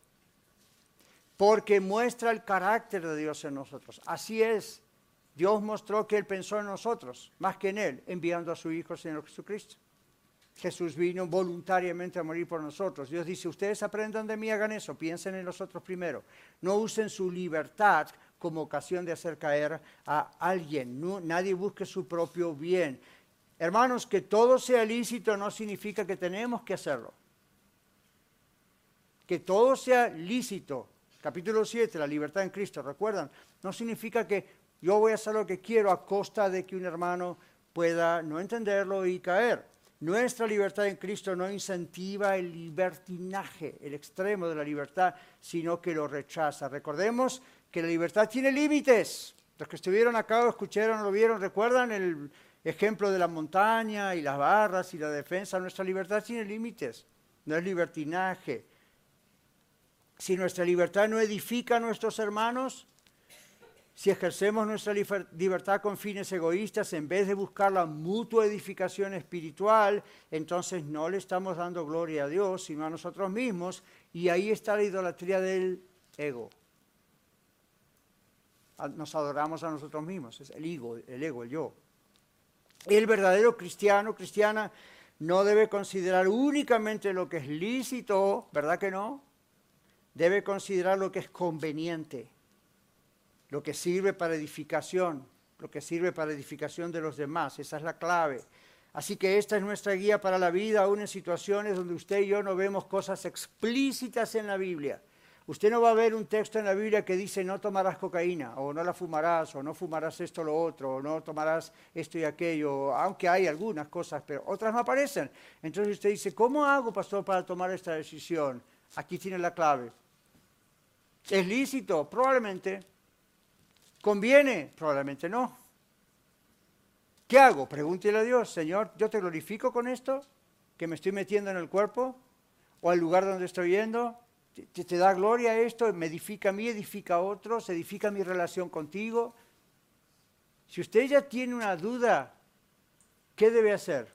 Porque muestra el carácter de Dios en nosotros. Así es. Dios mostró que Él pensó en nosotros, más que en Él, enviando a su Hijo, Señor Jesucristo. Jesús vino voluntariamente a morir por nosotros. Dios dice, ustedes aprendan de mí, hagan eso, piensen en nosotros primero. No usen su libertad como ocasión de hacer caer a alguien. No, nadie busque su propio bien. Hermanos, que todo sea lícito no significa que tenemos que hacerlo. Que todo sea lícito Capítulo siete, la libertad en Cristo, ¿recuerdan? No significa que yo voy a hacer lo que quiero a costa de que un hermano pueda no entenderlo y caer. Nuestra libertad en Cristo no incentiva el libertinaje, el extremo de la libertad, sino que lo rechaza. Recordemos que la libertad tiene límites. Los que estuvieron acá o escucharon o lo vieron, ¿recuerdan el ejemplo de la montaña y las barras y la defensa? Nuestra libertad tiene límites, no es libertinaje. Si nuestra libertad no edifica a nuestros hermanos, si ejercemos nuestra libertad con fines egoístas en vez de buscar la mutua edificación espiritual, entonces no le estamos dando gloria a Dios, sino a nosotros mismos, y ahí está la idolatría del ego. Nos adoramos a nosotros mismos, es el ego, el ego, el yo. El verdadero cristiano, cristiana, no debe considerar únicamente lo que es lícito, ¿verdad que no? Debe considerar lo que es conveniente, lo que sirve para edificación, lo que sirve para edificación de los demás. Esa es la clave. Así que esta es nuestra guía para la vida, aún en situaciones donde usted y yo no vemos cosas explícitas en la Biblia. Usted no va a ver un texto en la Biblia que dice no tomarás cocaína, o no la fumarás, o no fumarás esto o lo otro, o no tomarás esto y aquello, aunque hay algunas cosas, pero otras no aparecen. Entonces usted dice, ¿cómo hago, pastor, para tomar esta decisión? Aquí tiene la clave. ¿Es lícito? Probablemente. ¿Conviene? Probablemente no. ¿Qué hago? Pregúntele a Dios, Señor, ¿yo te glorifico con esto que me estoy metiendo en el cuerpo? ¿O al lugar donde estoy yendo? ¿Te, te da gloria esto? ¿Me edifica a mí, edifica a otros? ¿Edifica mi relación contigo? Si usted ya tiene una duda, ¿qué debe hacer?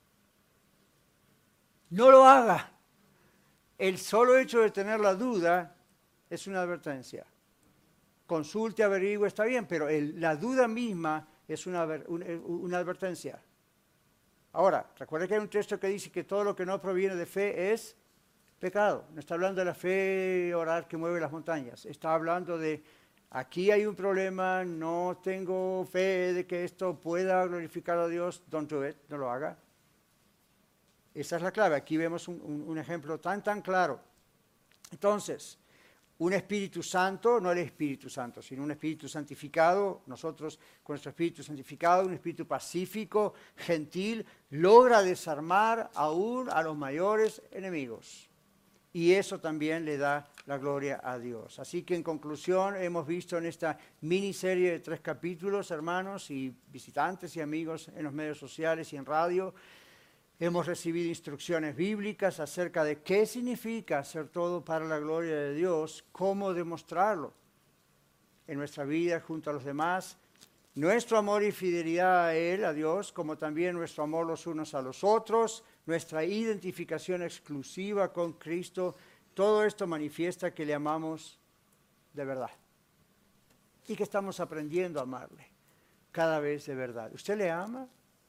No lo haga. El solo hecho de tener la duda es una advertencia. Consulte, averigüe, está bien, pero el, la duda misma es una, una, una advertencia. Ahora, recuerde que hay un texto que dice que todo lo que no proviene de fe es pecado. No está hablando de la fe orar que mueve las montañas. Está hablando de, aquí hay un problema, no tengo fe de que esto pueda glorificar a Dios, don't do it, no lo haga. Esa es la clave. Aquí vemos un, un, un ejemplo tan, tan claro. Entonces, un Espíritu Santo, no el Espíritu Santo, sino un Espíritu santificado, nosotros con nuestro Espíritu santificado, un Espíritu pacífico, gentil, logra desarmar aún a los mayores enemigos. Y eso también le da la gloria a Dios. Así que en conclusión, hemos visto en esta miniserie de tres capítulos, hermanos y visitantes y amigos en los medios sociales y en radio, hemos recibido instrucciones bíblicas acerca de qué significa hacer todo para la gloria de Dios, cómo demostrarlo en nuestra vida junto a los demás, nuestro amor y fidelidad a Él, a Dios, como también nuestro amor los unos a los otros, nuestra identificación exclusiva con Cristo. Todo esto manifiesta que le amamos de verdad y que estamos aprendiendo a amarle cada vez de verdad. ¿Usted le ama?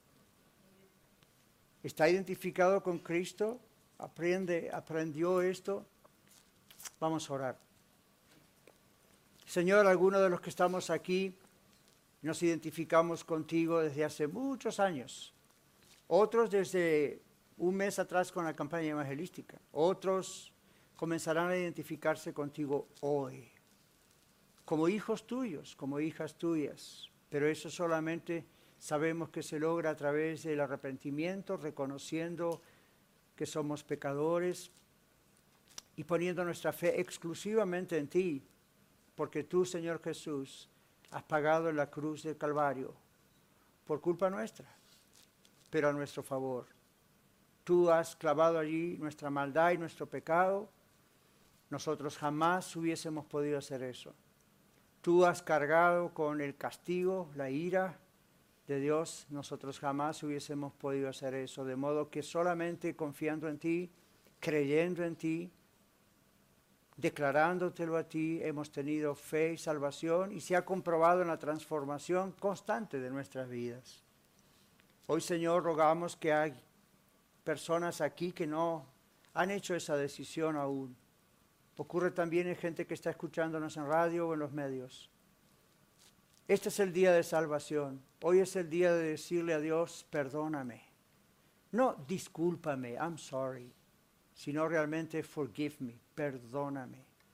¿Está identificado con Cristo? ¿Aprende, aprendió esto? Vamos a orar. Señor, algunos de los que estamos aquí nos identificamos contigo desde hace muchos años. Otros desde un mes atrás con la campaña evangelística. Otros comenzarán a identificarse contigo hoy. Como hijos tuyos, como hijas tuyas. Pero eso solamente sabemos que se logra a través del arrepentimiento, reconociendo que somos pecadores y poniendo nuestra fe exclusivamente en ti, porque tú, Señor Jesús, has pagado en la cruz del Calvario por culpa nuestra, pero a nuestro favor. Tú has clavado allí nuestra maldad y nuestro pecado. Nosotros jamás hubiésemos podido hacer eso. Tú has cargado con el castigo, la ira de Dios, nosotros jamás hubiésemos podido hacer eso, de modo que solamente confiando en ti, creyendo en ti, declarándotelo a ti, hemos tenido fe y salvación y se ha comprobado en la transformación constante de nuestras vidas. Hoy, Señor, rogamos que hay personas aquí que no han hecho esa decisión aún. Ocurre también en gente que está escuchándonos en radio o en los medios. Este es el día de salvación. Hoy es el día de decirle a Dios, perdóname. No, discúlpame, I'm sorry. Sino realmente, forgive me, perdóname.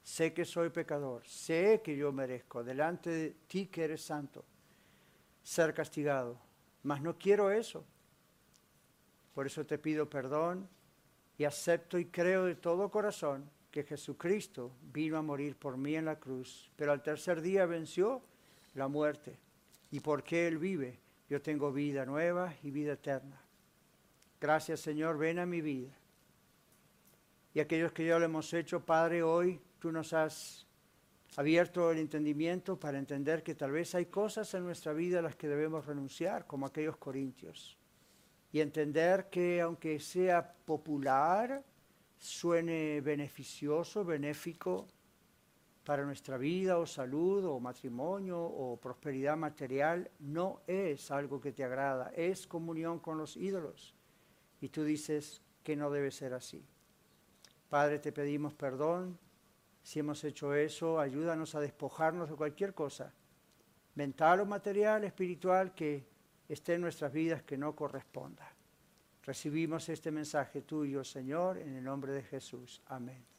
sé que soy pecador, sé que yo merezco delante de ti que eres santo ser castigado, mas no quiero eso. Por eso te pido perdón y acepto y creo de todo corazón que Jesucristo vino a morir por mí en la cruz, pero al tercer día venció la muerte. Y porque Él vive, yo tengo vida nueva y vida eterna. Gracias, Señor, ven a mi vida. Y aquellos que ya lo hemos hecho, Padre, hoy tú nos has abierto el entendimiento para entender que tal vez hay cosas en nuestra vida a las que debemos renunciar, como aquellos corintios. Y entender que aunque sea popular, suene beneficioso, benéfico para nuestra vida o salud o matrimonio o prosperidad material, no es algo que te agrada, es comunión con los ídolos. Y tú dices que no debe ser así. Padre, te pedimos perdón. Si hemos hecho eso, ayúdanos a despojarnos de cualquier cosa, mental o material, espiritual, que esté en nuestras vidas que no corresponda. Recibimos este mensaje tuyo, Señor, en el nombre de Jesús. Amén.